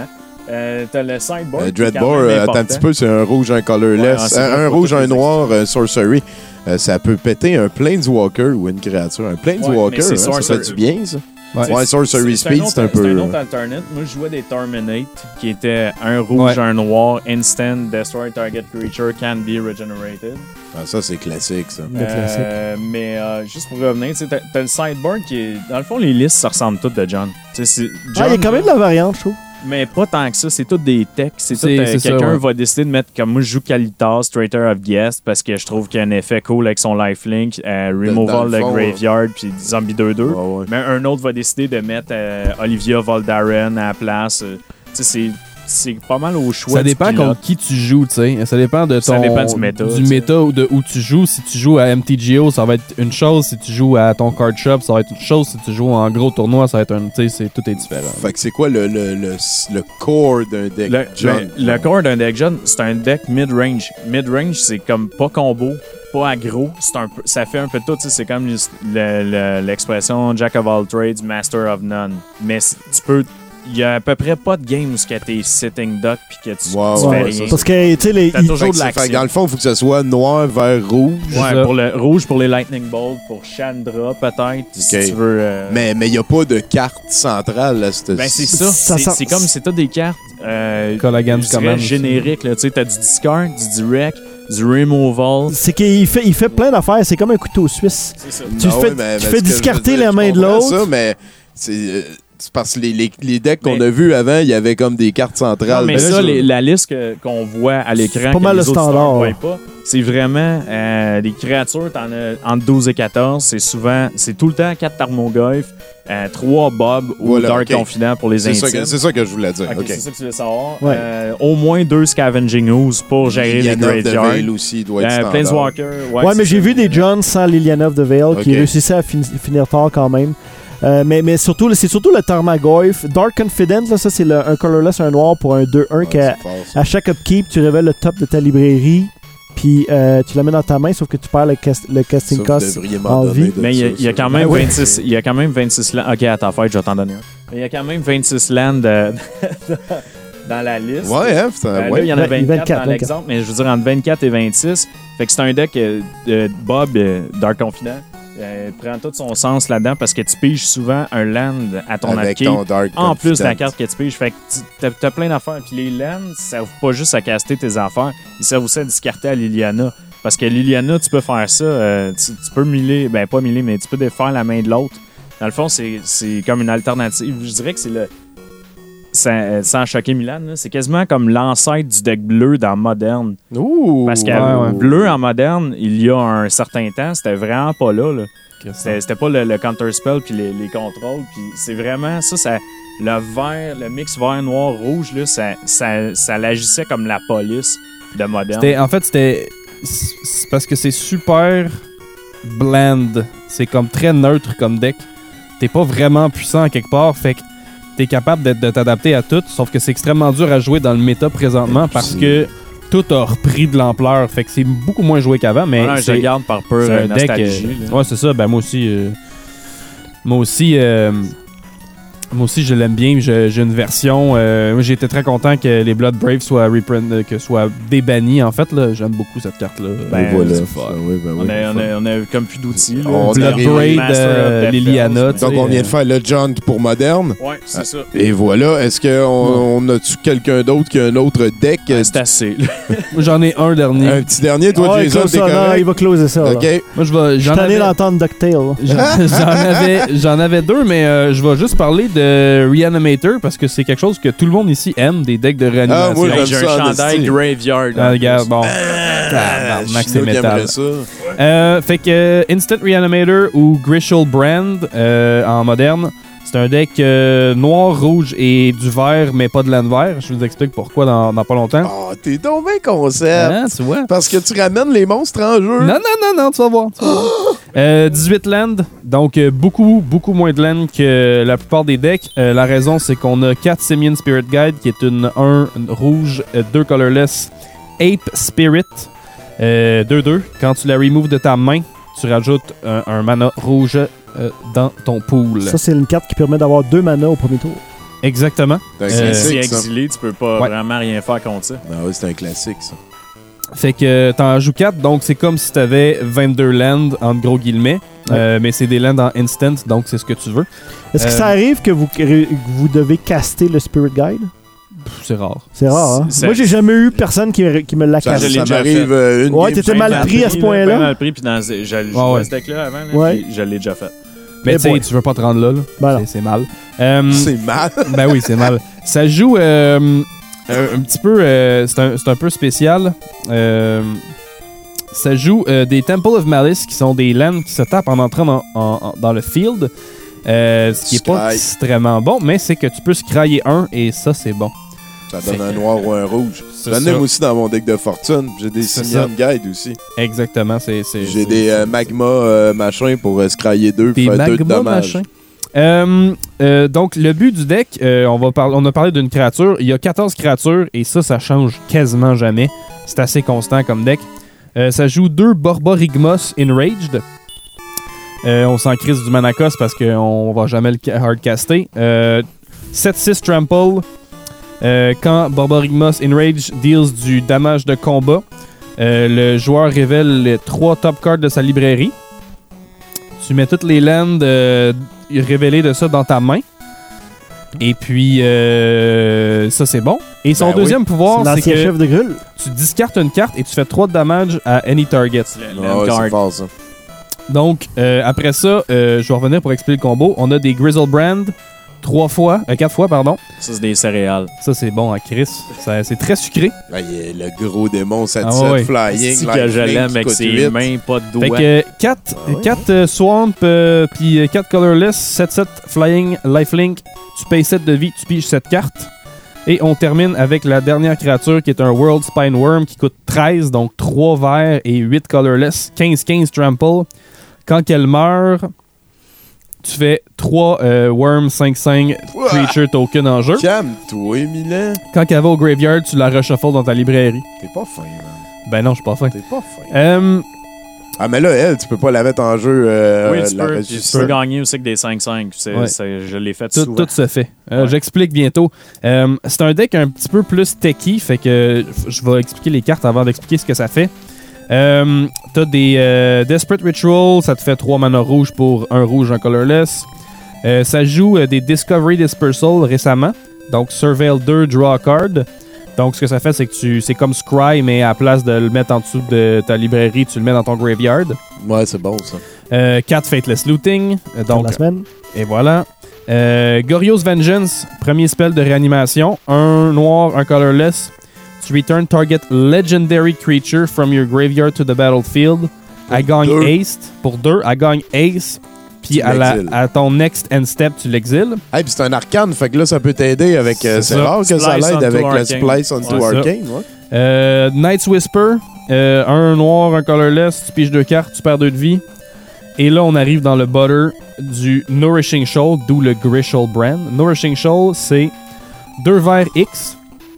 Euh, t'as le sideboard. Euh, qui est quand Dreadbore, même euh, attends un important. petit peu, c'est un rouge, un colorless. Ouais, c'est un vrai, un faut rouge, tout un les noir, euh, sorcery. Euh, ça peut péter un Planeswalker ou une créature. Un Planeswalker, Ouais, mais c'est hein, ça sorcery. fait du bien, ça. Ouais. Ouais, Sorcery C'est un Speed, autre- c'est un peu... C'est un autre alternate. Moi, je jouais des Terminate, qui était un rouge, Ouais. un noir, instant, destroy target creature, can be regenerated. Ah, ça, c'est classique, ça. Le classique. Euh, mais euh, juste pour revenir, tu sais, t'as, t'as le sideboard qui est... Dans le fond, les listes, ça ressemble toutes de John. Tu sais, c'est- John, Ah, il y a quand même de la variante, je trouve. mais pas tant que ça. C'est toutes des techs. C'est tout, C'est- euh, c'est ça, quelqu'un ouais. va décider de mettre, comme moi, je joue Kalitas, Traitor of Guest, parce que je trouve qu'il y a un effet cool avec son lifelink, euh, dans Removal le de fond, Graveyard, puis Zombie deux deux. Ouais, ouais. Mais un autre va décider de mettre euh, Olivia Voldaren à la place. Euh, tu sais, c'est, c'est pas mal au choix. Ça du dépend pilote. contre qui tu joues, tu sais. Ça dépend de ton... Ça dépend du méta, Du tu sais. méta ou de où tu joues. Si tu joues à M T G O, ça va être une chose. Si tu joues à ton card shop, ça va être une chose. Si tu joues en gros tournoi, ça va être un... Tu sais, c'est- tout est différent. Fait que c'est quoi le, le, le, le core d'un deck Le, John? le, le core d'un deck John, c'est un deck mid-range. Mid-range, c'est comme pas combo, pas aggro. C'est un peu, ça fait un peu de tout. tu sais, C'est comme le- le- l'expression Jack of all trades, Master of none. Mais c- tu peux. Il y a à peu près pas de game où tu es sitting duck puis que tu, Ouais, tu ouais, fais ouais, rien. ça, Parce que, tu sais, les. T'as ils- toujours Fait de que c'est- fait que l'action. dans le fond, il faut que ce soit noir, vert, rouge. Ouais, ça. pour le rouge, pour les Lightning Bolt, pour Chandra peut-être, si Ok. tu veux. euh, Mais il n'y a pas de carte centrale. Là, cette... Ben c'est ça, Ça c'est sent- c'est comme c'est toutes des cartes euh, Call against je dirais command. génériques. là. Tu sais, t'as du discard, du direct, du removal. C'est qu'il fait, il fait plein d'affaires. C'est comme un couteau suisse. C'est ça. Tu Ah fais- ouais, mais- tu mais fais ce que je veux discarter dire, la je main de comprends l'autre. ça, mais c'est euh, c'est parce que les, les, les decks qu'on Mais- a vus avant, il y avait comme des cartes centrales. Non, mais Ben là, ça, je- les- la liste que- qu'on voit à l'écran, C'est pas que mal les le autres standard. ne voient pas, c'est vraiment euh, des créatures, t'en as entre douze et quatorze. C'est souvent, c'est tout le temps quatre Tarmogoyf, euh, trois Bob ou Voilà, Dark ok. Confident pour les c'est ça, intimes. que, c'est ça que je voulais dire. Ok, ok. c'est ça que tu veux savoir. Ouais. Euh, au moins deux Scavenging Ooze pour gérer les Liliana of the graveyards. Veil aussi doit être Euh, standard. Planeswalker, ouais. Ouais, mais c'est j'ai ça. vu des Johns sans Liliana of the Veil qui Ok. réussissaient à fin- finir tard quand même. Euh, mais, mais surtout, c'est surtout le Tarmogoyf. Dark Confident, là, ça c'est le- un colorless, un noir pour un deux un Ouais, qui a- c'est fort, ça. à chaque upkeep, tu révèles le top de ta librairie, puis euh, tu la mets dans ta main, sauf que tu perds le, cast- le casting Ça, vous cost. devriez m'en en donner vie. de Mais il y a, ça, il y a ça. quand même Ben oui. vingt-six, il y a quand même vingt-six lands. Ok, à ta fête, je vais t'en donner un. Mais il y a quand même vingt-six lands euh, dans la liste. Ouais, hein, putain, Euh, ouais. Là, il y en a Ouais, vingt-quatre, vingt-quatre, dans l'exemple, mais je veux dire entre vingt-quatre et vingt-six. Fait que c'est un deck euh, de Bob, euh, Dark Confident, euh, prend tout son sens là-dedans parce que tu piges souvent un land à ton Avec upkeep. ton Dark En plus de la Confident. carte que tu piges. Fait que tu- t'as, t'as plein d'affaires. Puis les lands, ça servent pas juste à caster tes affaires, ils servent aussi à discarter à Liliana. Parce que Liliana, tu peux faire ça. euh, tu, tu peux miler, ben pas miler, mais tu peux défaire la main de l'autre. Dans le fond, c'est, c'est comme une alternative. Je dirais que c'est le. Sans, sans choquer Milan, là, c'est quasiment comme l'ancêtre du deck bleu dans Moderne. Ouh! Parce que ouais, ouais. bleu en Moderne, il y a un certain temps, c'était vraiment pas là. là. C'était, c'était pas le, le counter spell puis les, les contrôles. Puis c'est vraiment ça, ça. Le vert, le mix vert, noir, rouge, là, ça, ça, ça l'agissait comme la police de Moderne. C'était, en fait, c'était. C'est parce que c'est super bland. C'est comme très neutre comme deck. T'es pas vraiment puissant à quelque part. Fait que t'es capable de, de t'adapter à tout. Sauf que c'est extrêmement dur à jouer dans le méta présentement parce que tout a repris de l'ampleur. Fait que c'est beaucoup moins joué qu'avant. Mais Voilà, je c'est, le garde par peur c'est euh, un deck. nostalgie. euh, là. ouais, c'est ça. Ben, moi aussi. euh, moi aussi. euh, Moi aussi, je l'aime bien. Je- J'ai une version. Euh, moi, j'ai été très content que les Blood Brave soient reprint, euh, que soient débannis. En fait, là, j'aime beaucoup cette carte-là. Ben, Et voilà. c'est fun. Oui, ben oui. On a, on, a, on a comme plus d'outils. là. On Blood arrive- Braid, Master of euh, Death Liliana. Bells. tu sais, Donc, on vient euh, de faire le John pour Moderne. Ouais, c'est ça. Et voilà. Est-ce qu'on on a-tu quelqu'un d'autre qui a un autre deck? Ouais, c'est assez. là. Moi, j'en ai un dernier. Un petit dernier, toi, Ouais, Jason, close t'es ça, non, correct? il va closer ça. là. OK. Moi, je vais. Je J'en suis tanné avais, d'entendre DuckTale. là. j'en, j'en avais, j'en avais deux, mais euh, je vais juste parler de Reanimator parce que c'est quelque chose que tout le monde ici aime, des decks de réanimation. Ah, moi, Hey, j'aime j'ai ça en un chandail esti. Graveyard. Ah, en regarde, plus. bon. Ah, Tabarnak, c'est Chinook métal. aimerait ça. Euh, fait que euh, Instant Reanimator ou Grishal Brand euh, en moderne, c'est un deck euh, noir, rouge et du vert, mais pas de laine vert. Je vous explique pourquoi dans, dans pas longtemps. Oh, t'es donc bien concept. Hein, tu vois? Parce que tu ramènes les monstres en jeu. Non, non, non, non, tu vas voir. tu vas voir. Euh, dix-huit lands, donc euh, beaucoup, beaucoup moins de lands que la plupart des decks. Euh, la raison, c'est qu'on a quatre Simian Spirit Guide, qui est une un rouge, deux colorless, Ape Spirit, euh, deux deux. Quand tu la removes de ta main, tu rajoutes un, un mana rouge euh, dans ton pool. Ça, c'est une carte qui permet d'avoir deux mana au premier tour. Exactement. C'est un Si classique, ça. exilé, tu peux pas Ouais. vraiment rien faire contre ça. Ah oui, c'est un classique, ça. Fait que t'en joues quatre, donc c'est comme si t'avais vingt-deux lands, entre gros guillemets. Euh, mais c'est des lands en instant, donc c'est ce que tu veux. Est-ce que Euh, ça arrive que vous, que vous devez caster le Spirit Guide? Pff, c'est rare. C'est rare, hein? C'est- Moi, j'ai jamais eu personne qui, me- qui me l'a Ça, casté. je l'ai ça déjà m'arrive fait. euh, une Ouais, game t'étais sur mal vingt. pris à ce point-là. Bien mal pris, puis dans, je, je Ouais, jouais ouais. à ce deck-là avant, là, Ouais. puis je l'ai déjà fait. Mais Eh tu sais, boy. tu veux pas te rendre là, là. Ben non. C'est- c'est mal. Euh, C'est mal. ben oui, c'est mal. Ça joue euh, un, un petit peu... euh, c'est un, c'est un peu spécial. Euh, ça joue euh, des Temple of Malice, qui sont des lands qui se tapent en entrant dans, en- en- dans le field. Euh, ce qui est pas Scry. extrêmement bon, mais c'est que tu peux scryer un, et ça, c'est bon. Ça donne un noir ou un rouge. C'est J'en ça. ai aussi dans mon deck de fortune. J'ai des C'est Simeon Guide aussi. Exactement, c'est... c'est- J'ai c'est- des euh, magma euh, machin pour euh, scrailler deux Des pour faire deux de magma dommages. machin. Euh, euh, donc, le but du deck, euh, on, va parler, on a parlé d'une créature. Il y a quatorze créatures et ça, ça change quasiment jamais. C'est assez constant comme deck. Euh, ça joue deux Borborygmos Enraged. Euh, on s'en crise du Manacos parce qu'on va jamais le ca- hardcaster. Euh, sept six Trample. Euh, quand Borborygmos Enraged deals du damage de combat, euh, le joueur révèle les trois top cards de sa librairie. Tu mets toutes les lands euh, révélées de ça dans ta main. Et puis, euh, ça, c'est bon. Et son Ben oui. deuxième pouvoir, c'est L'ancien que chef de grue. tu discartes une carte et tu fais trois de damage à any target. Le Ah land ouais, card. c'est fort, ça. Donc, euh, après ça, euh, je vais revenir pour expliquer le combo. On a des Grizzlebrand, trois fois, euh, quatre fois, pardon. Ça, c'est des céréales. Ça, c'est bon à Chris. Ça- C'est très sucré. Ah, il y a le gros démon sept sept Ah ouais. flying. C'est que lifelink je l'aime qui avec coûte ses huit. mains, pas de Fait doigts. que quatre Ah ouais. quatre, euh, Swamp, euh, puis quatre Colorless, sept sept Flying, Lifelink. Tu payes sept de vie, tu piges sept cartes. Et on termine avec la dernière créature qui est un World Spine Worm qui coûte treize, donc trois verts et huit Colorless, quinze quinze Trample. Quand elle meurt, tu fais trois euh, Worm cinq cinq Ouah! Creature Token en jeu. Calme-toi, Milan. Quand elle va au graveyard, tu la reshuffles dans ta librairie. T'es pas fin, man. Ben non, je suis pas fin. T'es pas fin. Euh, Ah, mais là, elle, tu peux pas la mettre en jeu. Euh, oui, tu la peux, puis registre. tu peux gagner aussi avec des cinq cinq. C'est- Ouais. c'est- je l'ai fait Tout, souvent. tout se fait. Euh, Ouais. J'explique bientôt. Euh, c'est un deck un petit peu plus techy, fait que je vais expliquer les cartes avant d'expliquer ce que ça fait. Euh, T'as des euh, Desperate Ritual, ça te fait trois mana rouges pour un rouge, un colorless. Euh, ça joue euh, des Discovery Dispersal récemment. Donc Surveil deux, Draw a Card. Donc ce que ça fait, c'est que tu c'est comme Scry, mais à la place de le mettre en dessous de ta librairie, tu le mets dans ton graveyard. Ouais, c'est bon, ça. Euh, quatre Fateless Looting. Euh, Pour Donc la semaine. et voilà. Euh, Goryo's Vengeance, premier spell de réanimation. Un noir, un colorless. Tu return target legendary creature from your graveyard to the battlefield. Elle gagne deux. haste. Pour deux, elle gagne haste. Puis Tu à, la- l'exiles. à ton next end step, tu l'exiles. Hey, puis c'est un arcane, fait que là, ça peut t'aider avec. euh, C'est c'est ça. rare que ça Splice l'aide onto avec le Arcane. Splice onto Ouais, ça. Arcane, ouais. Euh, Night's Whisper, euh, un noir, un colorless. Tu piges deux cartes, tu perds deux de vie. Et là, on arrive dans le butter du Nourishing Shoal, d'où le Grishal brand. Nourishing Shoal, c'est deux verts X.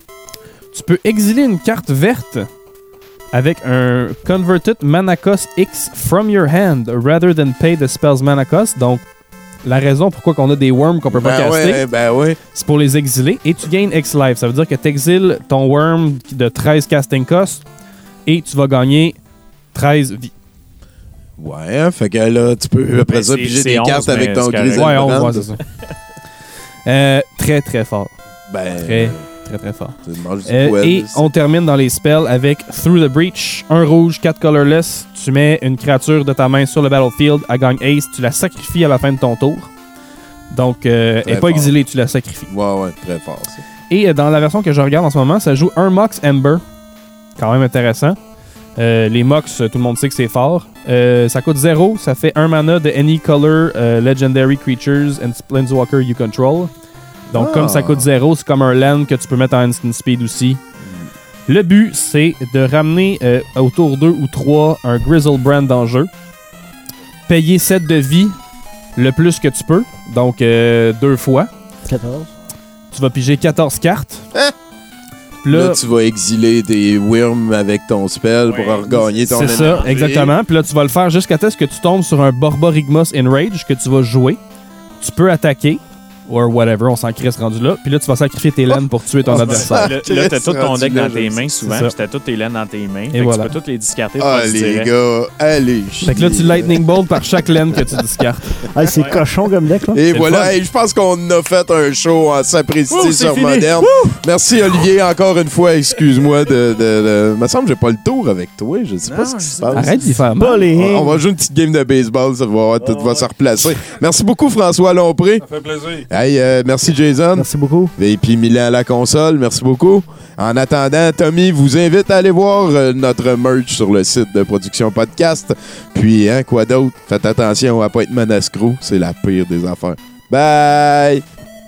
Tu peux exiler une carte verte avec un Converted Mana Cost X from your hand rather than pay the spell's Mana Cost. Donc, la raison pourquoi on a des worms qu'on peut pas Ben caster, ouais, ben ouais. c'est pour les exiler. Et tu gagnes X life. Ça veut dire que tu exiles ton worm de treize casting cost et tu vas gagner treize vies. Ouais, hein, fait que là, tu peux après Ben, ça c'est- piger c'est des onze, cartes avec mais ton c'est correct. Grizzly Ouais, on Brand. voit, c'est ça. Euh, très, très fort. Ben, Très, très, très fort. tu manges du Euh, poil, et ça. on termine dans les spells avec Through the Breach, un rouge, quatre colorless. Tu mets une créature de ta main sur le battlefield, elle gagne Ace, tu la sacrifies à la fin de ton tour. Donc, euh, elle n'est pas fort. exilée, tu la sacrifies. Ouais, ouais, très fort, ça. Et euh, dans la version que je regarde en ce moment, ça joue un Mox Ember. Quand même intéressant. Euh, les Mox, tout le monde sait que c'est fort. Euh, ça coûte zéro, ça fait un mana de any color euh, legendary creatures and planeswalker you control. Donc Ah. comme ça coûte zéro, c'est comme un land que tu peux mettre en instant speed aussi. Le but, c'est de ramener euh, autour deux ou trois un Grizzlebrand dans le jeu. Payer sept de vie le plus que tu peux, donc euh, deux fois. quatorze. Tu vas piger quatorze cartes. Hein? Puis Là, là, tu vas exiler des worms avec ton spell pour Ouais, regagner ton c'est ça, énergie. exactement. Puis là, tu vas le faire jusqu'à ce que tu tombes sur un Borborygmos Enrage que tu vas jouer. Tu peux attaquer or whatever, on s'en crisse rendu là. Puis là, tu vas sacrifier tes laines pour tuer ton adversaire. Là, là t'as tout ton deck dans tes mains, C'est souvent, ça. puis t'as toutes tes laines dans tes mains. Et Fait que voilà. tu peux toutes les discarter. Ah, pas du les direct. gars, allez. Fait que là, tu lightning bolt par chaque laine que tu discartes. Hey, c'est cochon comme deck, là. Et le voilà, fun. hey, je pense qu'on a fait un show en simplicité Wouh, c'est sur fini. Moderne. Merci Olivier, encore une fois, excuse-moi de... de, de... me semble que j'ai pas le tour avec toi, je sais pas Non, ce qui je se sais passe. Arrête d'y faire mal. Pas les On, on va jouer une petite game de baseball, ça va, tout va se replacer. Merci beaucoup François Lompré. Ça fait plaisir. Hey, euh, merci Jason. Merci beaucoup. Et puis Milan à la console, merci beaucoup. En attendant, Tommy vous invite à aller voir euh, notre merch sur le site de Production Podcast. Puis, hein, quoi d'autre? Faites attention à pas être manascro, c'est la pire des affaires. Bye!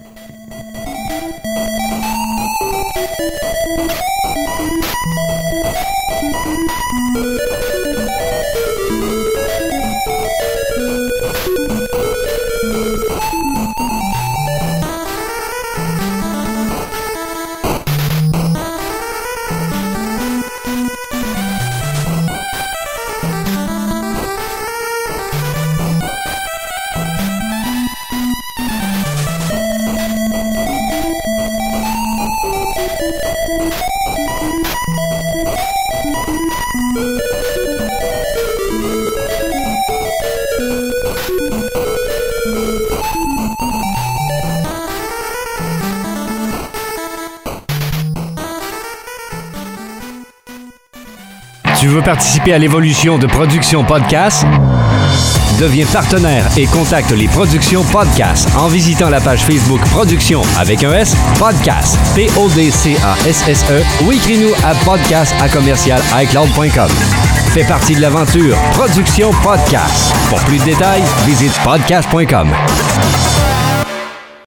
Tu veux participer à l'évolution de Production Podcast? Deviens partenaire et contacte les Productions Podcast en visitant la page Facebook Production avec un S, Podcast, P O D C A S S E ou écris-nous à podcast à commercial iCloud point com. Fais partie de l'aventure Production Podcast. Pour plus de détails, visite podcast point com.